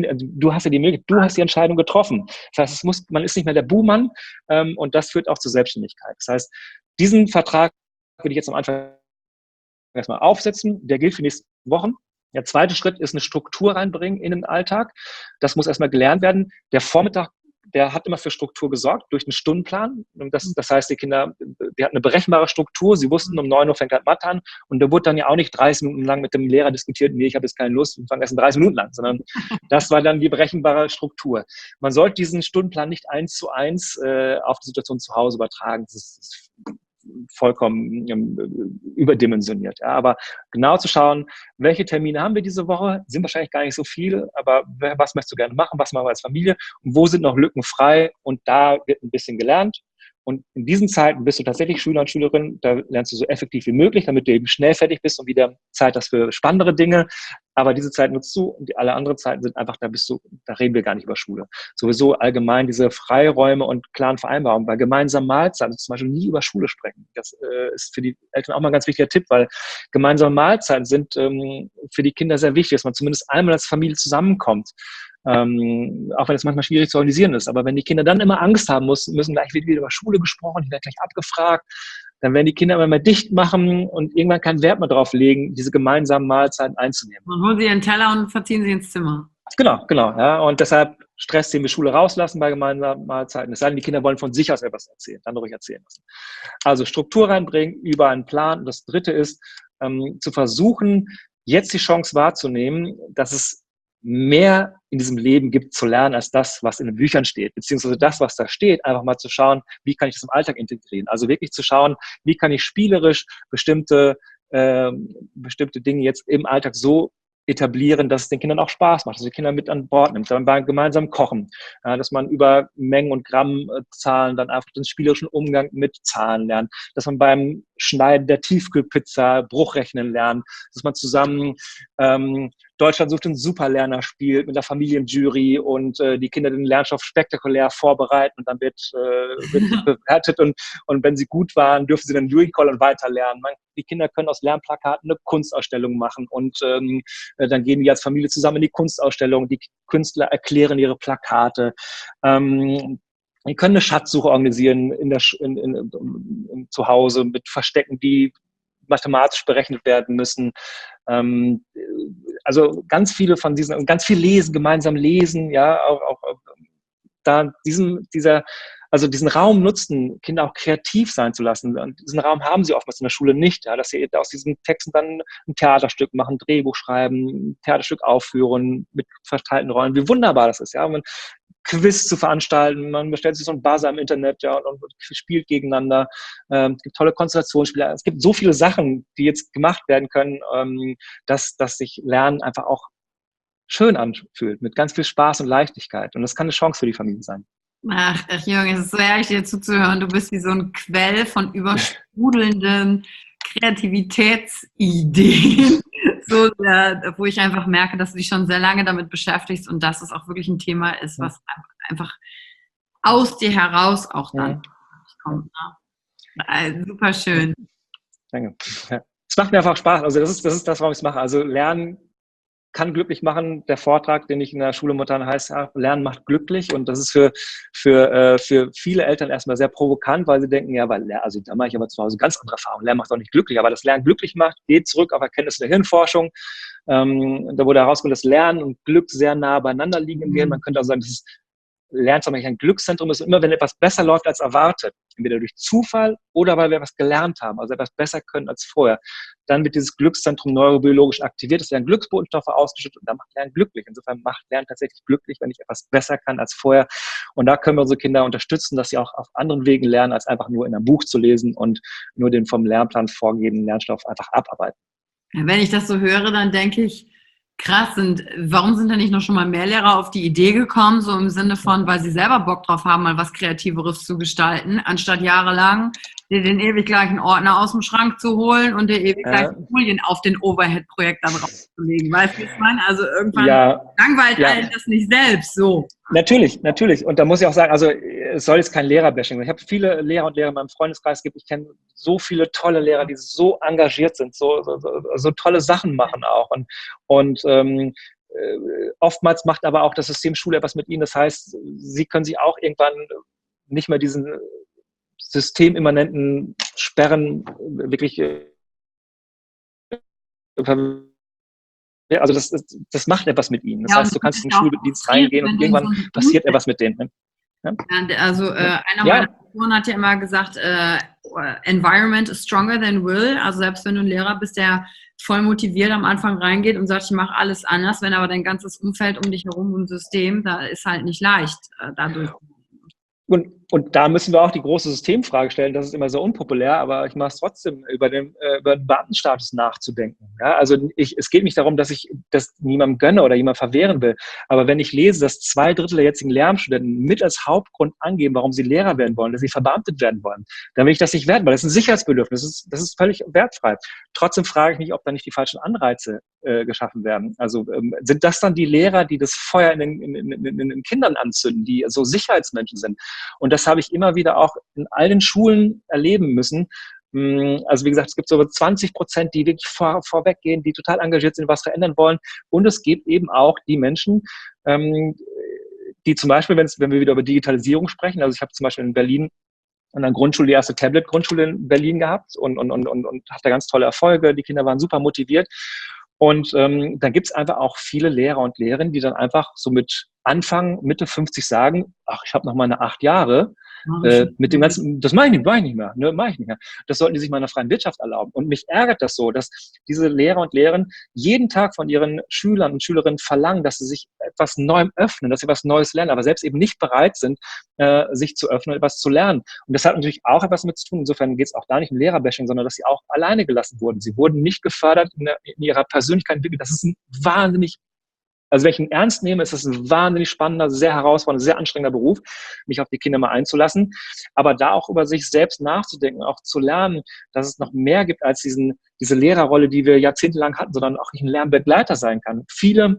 Speaker 2: Du hast ja die Möglichkeit, du hast die Entscheidung getroffen. Das heißt, man ist nicht mehr der Buhmann und das führt auch zur Selbstständigkeit. Das heißt, diesen Vertrag würde ich jetzt am Anfang erstmal aufsetzen, der gilt für die nächsten Wochen. Der zweite Schritt ist eine Struktur reinbringen in den Alltag. Das muss erstmal gelernt werden. Der Vormittag, der hat immer für Struktur gesorgt durch einen Stundenplan. Das heißt, die Kinder, die hatten eine berechenbare Struktur. Sie wussten, um 9 Uhr fängt halt Mathe an. Und da wurde dann ja auch nicht 30 Minuten lang mit dem Lehrer diskutiert, nee, ich habe jetzt keine Lust, wir fangen erst in 30 Minuten lang, sondern das war dann die berechenbare Struktur. Man sollte diesen Stundenplan nicht 1:1 auf die Situation zu Hause übertragen. Das ist vollkommen überdimensioniert. Ja. Aber genau zu schauen, welche Termine haben wir diese Woche, sind wahrscheinlich gar nicht so viele, aber was möchtest du gerne machen, was machen wir als Familie und wo sind noch Lücken frei und da wird ein bisschen gelernt. Und in diesen Zeiten bist du tatsächlich Schüler und Schülerin, da lernst du so effektiv wie möglich, damit du eben schnell fertig bist und wieder Zeit hast für spannendere Dinge. Aber diese Zeit nutzt du und alle anderen Zeiten sind einfach, da reden wir gar nicht über Schule. Sowieso allgemein diese Freiräume und klaren Vereinbarungen. Bei gemeinsamen Mahlzeiten zum Beispiel nie über Schule sprechen. Das ist für die Eltern auch mal ein ganz wichtiger Tipp, weil gemeinsame Mahlzeiten sind für die Kinder sehr wichtig, dass man zumindest einmal als Familie zusammenkommt. Auch wenn es manchmal schwierig zu organisieren ist. Aber wenn die Kinder dann immer Angst haben müssen gleich wieder über Schule gesprochen, ich werde gleich abgefragt, dann werden die Kinder immer mehr dicht machen und irgendwann keinen Wert mehr drauf legen, diese gemeinsamen Mahlzeiten einzunehmen.
Speaker 1: Man holt sie ihren Teller und verziehen sie ins Zimmer.
Speaker 2: Genau. Ja. Und deshalb Stress, den wir Schule rauslassen bei gemeinsamen Mahlzeiten. Es sei denn, die Kinder wollen von sich aus etwas erzählen, dann ruhig erzählen lassen. Also Struktur reinbringen, über einen Plan. Und das Dritte ist, zu versuchen, jetzt die Chance wahrzunehmen, dass es mehr in diesem Leben gibt zu lernen, als das, was in den Büchern steht, beziehungsweise das, was da steht, einfach mal zu schauen, wie kann ich das im Alltag integrieren. Also wirklich zu schauen, wie kann ich spielerisch bestimmte Dinge jetzt im Alltag so etablieren, dass es den Kindern auch Spaß macht, dass die Kinder mit an Bord nimmt, dann beim gemeinsamen Kochen, dass man über Mengen und Grammzahlen dann einfach den spielerischen Umgang mit Zahlen lernt, dass man beim Schneiden der Tiefkühlpizza Bruchrechnen lernt, dass man zusammen Deutschland sucht den Superlerner spielt mit der Familienjury und die Kinder den Lernstoff spektakulär vorbereiten und dann wird bewertet und wenn sie gut waren, dürfen sie dann Jury Call und weiterlernen. Die Kinder können aus Lernplakaten eine Kunstausstellung machen und dann gehen die als Familie zusammen in die Kunstausstellung, die Künstler erklären ihre Plakate. Die können eine Schatzsuche organisieren zu Hause mit Verstecken, die mathematisch berechnet werden müssen. Also ganz viele von diesen, ganz viel lesen, gemeinsam lesen, ja, auch da diesen Raum nutzen, Kinder auch kreativ sein zu lassen. Und diesen Raum haben sie oftmals in der Schule nicht, ja, dass sie aus diesen Texten dann ein Theaterstück machen, ein Drehbuch schreiben, ein Theaterstück aufführen mit verteilten Rollen. Wie wunderbar das ist, ja. Man Quiz zu veranstalten, man bestellt sich so einen Buzzer im Internet, ja, und spielt gegeneinander. Es gibt tolle Konzentrationsspiele. Es gibt so viele Sachen, die jetzt gemacht werden können, dass sich Lernen einfach auch schön anfühlt, mit ganz viel Spaß und Leichtigkeit. Und das kann eine Chance für die Familie sein.
Speaker 1: Ach Junge, es ist so ehrlich, dir zuzuhören. Du bist wie so ein Quell von übersprudelnden Kreativitätsideen, wo ich einfach merke, dass du dich schon sehr lange damit beschäftigst und dass es auch wirklich ein Thema ist, was einfach aus dir heraus auch dann kommt. Ne? Super schön.
Speaker 2: Danke. Ja. Es macht mir einfach Spaß. Also das ist das, warum ich es mache. Also Lernen kann glücklich machen. Der Vortrag, den ich in der Schule momentan heißt, Lernen macht glücklich. Und das ist für viele Eltern erstmal sehr provokant, weil sie denken, ja, also da mache ich aber zu Hause ganz andere Erfahrungen. Lernen macht doch nicht glücklich. Aber das Lernen glücklich macht, geht zurück auf Erkenntnisse der Hirnforschung. Da wurde herausgefunden, dass Lernen und Glück sehr nah beieinander liegen im Gehirn. Man könnte auch sagen, das ist Lernzentrum eigentlich ein Glückszentrum ist. Und immer wenn etwas besser läuft als erwartet, entweder durch Zufall oder weil wir etwas gelernt haben, also etwas besser können als vorher, dann wird dieses Glückszentrum neurobiologisch aktiviert, es werden Glücksbotenstoffe ausgeschüttet und dann macht Lernen glücklich. Insofern macht Lernen tatsächlich glücklich, wenn ich etwas besser kann als vorher. Und da können wir unsere Kinder unterstützen, dass sie auch auf anderen Wegen lernen, als einfach nur in einem Buch zu lesen und nur den vom Lernplan vorgegebenen Lernstoff einfach abarbeiten.
Speaker 1: Ja, wenn ich das so höre, dann denke ich, krass, warum sind da nicht noch schon mal mehr Lehrer auf die Idee gekommen, so im Sinne von, weil sie selber Bock drauf haben, mal was Kreativeres zu gestalten, anstatt jahrelang dir den ewig gleichen Ordner aus dem Schrank zu holen und dir ewig gleichen Folien auf den Overhead-Projekt dann draufzulegen. Weißt du, was ich meine? Also irgendwann langweilt einen das nicht selbst so.
Speaker 2: Natürlich. Und da muss ich auch sagen, also es soll jetzt kein Lehrerbashing sein. Ich habe viele Lehrer und Lehrer in meinem Freundeskreis gibt. Ich kenne so viele tolle Lehrer, die so engagiert sind, so tolle Sachen machen auch. Und oftmals macht aber auch das System Schule etwas mit ihnen. Das heißt, sie können sich auch irgendwann nicht mehr diesen systemimmanenten Sperren wirklich also das macht etwas mit ihnen. Das heißt, du kannst in den Schuldienst reingehen und irgendwann passiert etwas mit denen.
Speaker 1: Ja? Also einer meiner Professoren hat ja immer gesagt, Environment is stronger than will. Also selbst wenn du ein Lehrer bist, der voll motiviert am Anfang reingeht und sagt, ich mache alles anders, wenn aber dein ganzes Umfeld um dich herum und System, da ist halt nicht leicht dadurch.
Speaker 2: Und da müssen wir auch die große Systemfrage stellen, das ist immer so unpopulär, aber ich mache es trotzdem, über den Beamtenstatus nachzudenken. Ja? Also es geht nicht darum, dass ich das niemandem gönne oder jemand verwehren will, aber wenn ich lese, dass 2/3 der jetzigen Lehramtsstudenten mit als Hauptgrund angeben, warum sie Lehrer werden wollen, dass sie verbeamtet werden wollen, dann will ich das nicht werden, weil das ist ein Sicherheitsbedürfnis, das ist völlig wertfrei. Trotzdem frage ich mich, ob da nicht die falschen Anreize geschaffen werden. Also sind das dann die Lehrer, die das Feuer in den Kindern anzünden, die so Sicherheitsmenschen sind? Und das habe ich immer wieder auch in all den Schulen erleben müssen. Also wie gesagt, es gibt so 20%, die wirklich vorweggehen, die total engagiert sind, was verändern wollen. Und es gibt eben auch die Menschen, die zum Beispiel, wenn wir wieder über Digitalisierung sprechen, also ich habe zum Beispiel in Berlin an der Grundschule die erste Tablet-Grundschule in Berlin gehabt und hatte ganz tolle Erfolge. Die Kinder waren super motiviert. Und dann gibt es einfach auch viele Lehrer und Lehrerinnen, die dann einfach so mit Anfang, Mitte 50 sagen, ach, ich habe noch meine 8 Jahre, mit dem ganzen, das mache ich nicht mehr, mache ich nicht mehr. Das sollten die sich mal in der freien Wirtschaft erlauben. Und mich ärgert das so, dass diese Lehrer und Lehrerinnen jeden Tag von ihren Schülern und Schülerinnen verlangen, dass sie sich etwas Neuem öffnen, dass sie etwas Neues lernen, aber selbst eben nicht bereit sind, sich zu öffnen, etwas zu lernen. Und das hat natürlich auch etwas mit zu tun. Insofern geht es auch da nicht um Lehrerbashing, sondern dass sie auch alleine gelassen wurden. Sie wurden nicht gefördert in ihrer Persönlichkeitsentwicklung. Das ist ein wahnsinnig, also wenn ich ihn ernst nehme, ist das ein wahnsinnig spannender, sehr herausfordernder, sehr anstrengender Beruf, mich auf die Kinder mal einzulassen. Aber da auch über sich selbst nachzudenken, auch zu lernen, dass es noch mehr gibt als diese Lehrerrolle, die wir jahrzehntelang hatten, sondern auch nicht ein Lernbegleiter sein kann. Viele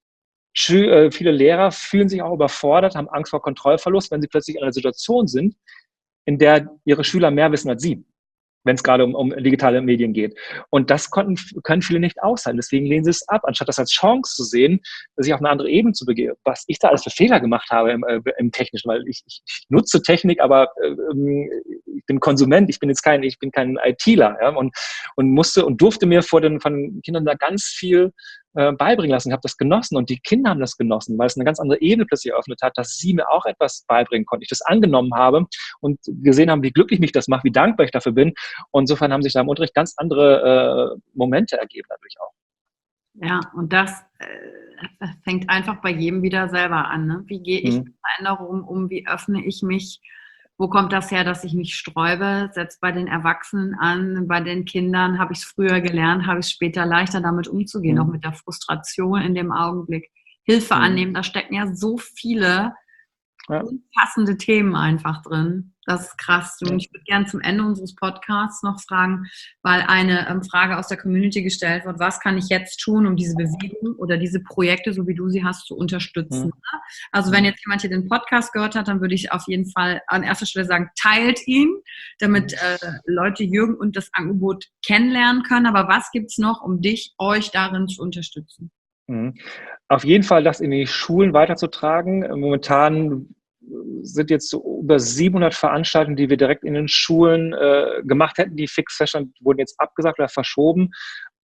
Speaker 2: Lehrer fühlen sich auch überfordert, haben Angst vor Kontrollverlust, wenn sie plötzlich in einer Situation sind, in der ihre Schüler mehr wissen als sie, wenn es gerade um digitale Medien geht. Und das können viele nicht aushalten. Deswegen lehnen sie es ab, anstatt das als Chance zu sehen, sich auf eine andere Ebene zu begeben. Was ich da alles für Fehler gemacht habe im Technischen, weil ich nutze Technik, aber ich bin Konsument, ich bin kein ITler, ja, und durfte mir von Kindern da ganz viel beibringen lassen. Ich habe das genossen und die Kinder haben das genossen, weil es eine ganz andere Ebene plötzlich eröffnet hat, dass sie mir auch etwas beibringen konnten. Ich das angenommen habe und gesehen haben, wie glücklich mich das macht, wie dankbar ich dafür bin. Und insofern haben sich da im Unterricht ganz andere Momente ergeben dadurch auch.
Speaker 1: Ja, und das fängt einfach bei jedem wieder selber an. Ne? Wie gehe ich mit Veränderungen um? Wie öffne ich mich? Wo kommt das her, dass ich mich sträube? Setzt bei den Erwachsenen an, bei den Kindern habe ich es früher gelernt, habe ich es später leichter damit umzugehen, auch mit der Frustration in dem Augenblick. Hilfe annehmen, da stecken ja so viele unpassende Themen einfach drin. Das ist krass. Und ich würde gerne zum Ende unseres Podcasts noch fragen, weil eine Frage aus der Community gestellt wird, was kann ich jetzt tun, um diese Bewegung oder diese Projekte, so wie du sie hast, zu unterstützen? Also wenn jetzt jemand hier den Podcast gehört hat, dann würde ich auf jeden Fall an erster Stelle sagen, teilt ihn, damit Leute Jürgen und das Angebot kennenlernen können. Aber was gibt es noch, um euch darin zu unterstützen?
Speaker 2: Auf jeden Fall das in die Schulen weiterzutragen. Momentan sind jetzt so über 700 Veranstaltungen, die wir direkt in den Schulen gemacht hätten, die fix feststanden, wurden jetzt abgesagt oder verschoben.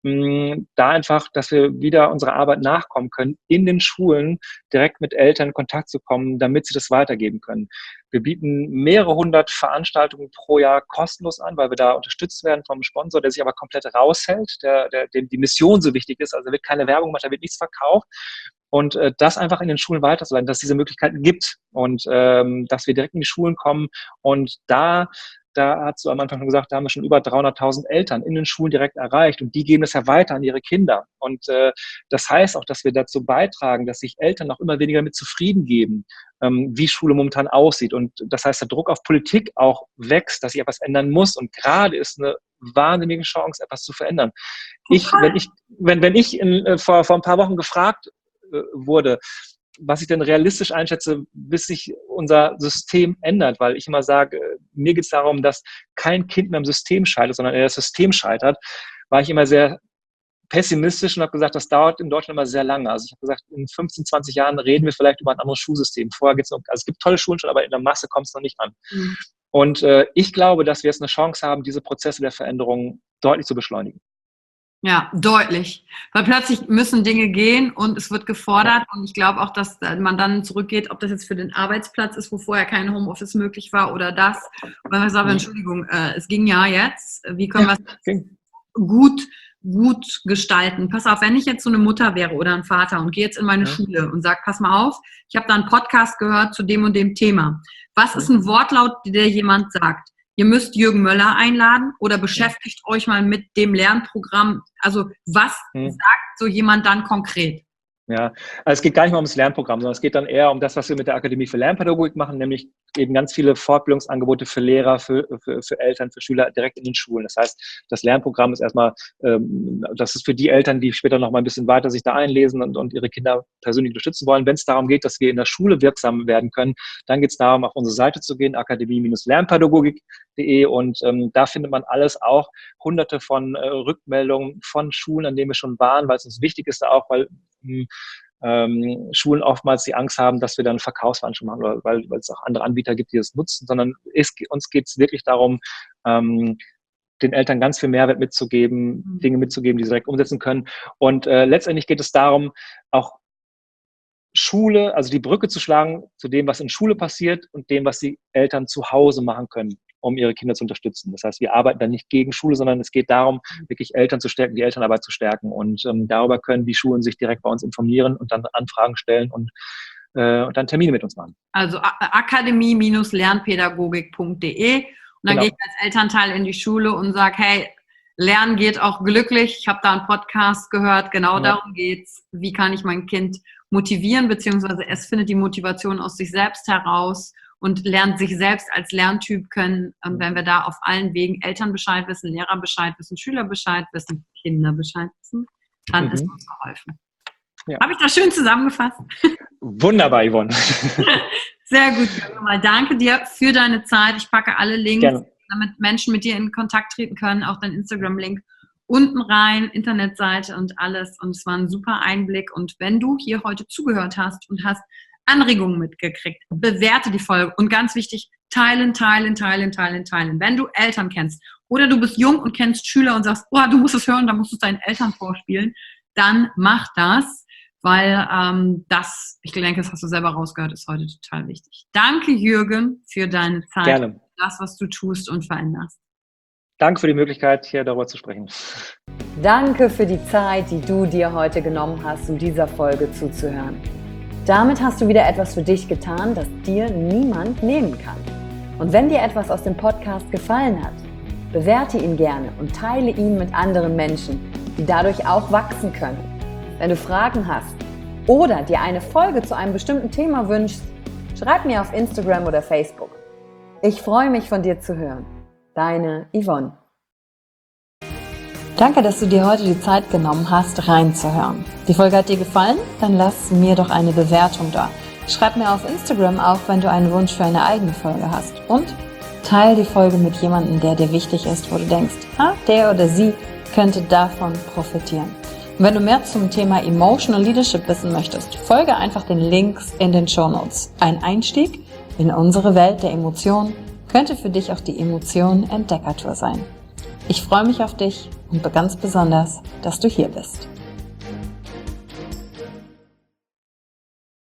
Speaker 2: da einfach, dass wir wieder unserer Arbeit nachkommen können, in den Schulen direkt mit Eltern in Kontakt zu kommen, damit sie das weitergeben können. Wir bieten mehrere hundert Veranstaltungen pro Jahr kostenlos an, weil wir da unterstützt werden vom Sponsor, der sich aber komplett raushält, dem die Mission so wichtig ist. Also da wird keine Werbung gemacht, da wird nichts verkauft. Und das einfach in den Schulen weiterzuleiten, dass es diese Möglichkeiten gibt und dass wir direkt in die Schulen kommen. Und da hast du am Anfang schon gesagt, da haben wir schon über 300.000 Eltern in den Schulen direkt erreicht und die geben das ja weiter an ihre Kinder. Und das heißt auch, dass wir dazu beitragen, dass sich Eltern auch immer weniger mit zufrieden geben, wie Schule momentan aussieht. Und das heißt, der Druck auf Politik auch wächst, dass sich etwas ändern muss. Und gerade ist eine wahnsinnige Chance, etwas zu verändern. Wenn ich vor ein paar Wochen gefragt wurde, was ich denn realistisch einschätze, bis sich unser System ändert, weil ich immer sage, mir geht es darum, dass kein Kind mehr im System scheitert, sondern eher das System scheitert, war ich immer sehr pessimistisch und habe gesagt, das dauert in Deutschland immer sehr lange. Also ich habe gesagt, in 15, 20 Jahren reden wir vielleicht über ein anderes Schulsystem. Vorher geht es noch, also es gibt tolle Schulen schon, aber in der Masse kommt es noch nicht an. Mhm. Und ich glaube, dass wir jetzt eine Chance haben, diese Prozesse der Veränderung deutlich zu beschleunigen.
Speaker 1: Ja, deutlich. Weil plötzlich müssen Dinge gehen und es wird gefordert. Und ich glaube auch, dass man dann zurückgeht, ob das jetzt für den Arbeitsplatz ist, wo vorher kein Homeoffice möglich war oder das. Und wenn man sagt, Entschuldigung, es ging ja jetzt, wie können wir es gut gestalten? Pass auf, wenn ich jetzt so eine Mutter wäre oder ein Vater und gehe jetzt in meine Schule und sage, pass mal auf, ich habe da einen Podcast gehört zu dem und dem Thema. Was ist ein Wortlaut, der jemand sagt? Ihr müsst Jürgen Möller einladen oder beschäftigt euch mal mit dem Lernprogramm. Also was sagt so jemand dann konkret?
Speaker 2: Ja, also es geht gar nicht mal ums Lernprogramm, sondern es geht dann eher um das, was wir mit der Akademie für Lernpädagogik machen, nämlich eben ganz viele Fortbildungsangebote für Lehrer, für Eltern, für Schüler direkt in den Schulen. Das heißt, das Lernprogramm ist erstmal, das ist für die Eltern, die später noch mal ein bisschen weiter sich da einlesen und ihre Kinder persönlich unterstützen wollen. Wenn es darum geht, dass wir in der Schule wirksam werden können, dann geht es darum, auf unsere Seite zu gehen, akademie-lernpädagogik.de, und da findet man alles, auch hunderte von Rückmeldungen von Schulen, an denen wir schon waren, weil es uns wichtig ist, da auch, weil Schulen oftmals die Angst haben, dass wir dann Verkaufsveranstaltungen machen, oder weil es auch andere Anbieter gibt, die das nutzen, sondern uns geht es wirklich darum, den Eltern ganz viel Mehrwert mitzugeben, Dinge mitzugeben, die sie direkt umsetzen können. Und letztendlich geht es darum, auch Schule, also die Brücke zu schlagen zu dem, was in Schule passiert und dem, was die Eltern zu Hause machen können, um ihre Kinder zu unterstützen. Das heißt, wir arbeiten dann nicht gegen Schule, sondern es geht darum, wirklich Eltern zu stärken, die Elternarbeit zu stärken. Und darüber können die Schulen sich direkt bei uns informieren und dann Anfragen stellen und dann Termine mit uns machen.
Speaker 1: Also akademie-lernpädagogik.de, und dann gehe ich als Elternteil in die Schule und sage, hey, Lernen geht auch glücklich. Ich habe da einen Podcast gehört, darum geht's. Wie kann ich mein Kind motivieren, beziehungsweise es findet die Motivation aus sich selbst heraus und lernt sich selbst als Lerntyp kennen. Und wenn wir da auf allen Wegen Eltern Bescheid wissen, Lehrer Bescheid wissen, Schüler Bescheid wissen, Kinder Bescheid wissen, dann ist uns geholfen. Ja. Habe ich das schön zusammengefasst?
Speaker 2: Wunderbar, Yvonne.
Speaker 1: Sehr gut, Jürgen. Danke dir für deine Zeit. Ich packe alle Links, damit Menschen mit dir in Kontakt treten können, auch dein Instagram-Link unten rein, Internetseite und alles. Und es war ein super Einblick. Und wenn du hier heute zugehört hast und hast Anregungen mitgekriegt, bewerte die Folge. Und ganz wichtig, teilen. Wenn du Eltern kennst oder du bist jung und kennst Schüler und sagst, du musst es hören, da musst du es deinen Eltern vorspielen, dann mach das, weil ich denke, das hast du selber rausgehört, ist heute total wichtig. Danke, Jürgen, für deine Zeit.
Speaker 2: Gerne.
Speaker 1: Das, was du tust und veränderst.
Speaker 2: Danke für die Möglichkeit, hier darüber zu sprechen.
Speaker 3: Danke für die Zeit, die du dir heute genommen hast, um dieser Folge zuzuhören. Damit hast du wieder etwas für dich getan, das dir niemand nehmen kann. Und wenn dir etwas aus dem Podcast gefallen hat, bewerte ihn gerne und teile ihn mit anderen Menschen, die dadurch auch wachsen können. Wenn du Fragen hast oder dir eine Folge zu einem bestimmten Thema wünschst, schreib mir auf Instagram oder Facebook. Ich freue mich, von dir zu hören. Deine Yvonne. Danke, dass du dir heute die Zeit genommen hast, reinzuhören. Die Folge hat dir gefallen? Dann lass mir doch eine Bewertung da. Schreib mir auf Instagram auch, wenn du einen Wunsch für eine eigene Folge hast. Und teile die Folge mit jemandem, der dir wichtig ist, wo du denkst, der oder sie könnte davon profitieren. Und wenn du mehr zum Thema Emotional Leadership wissen möchtest, folge einfach den Links in den Shownotes. Ein Einstieg in unsere Welt der Emotionen könnte für dich auch die Emotionen-Entdeckertour sein. Ich freue mich auf dich und ganz besonders dass du hier bist.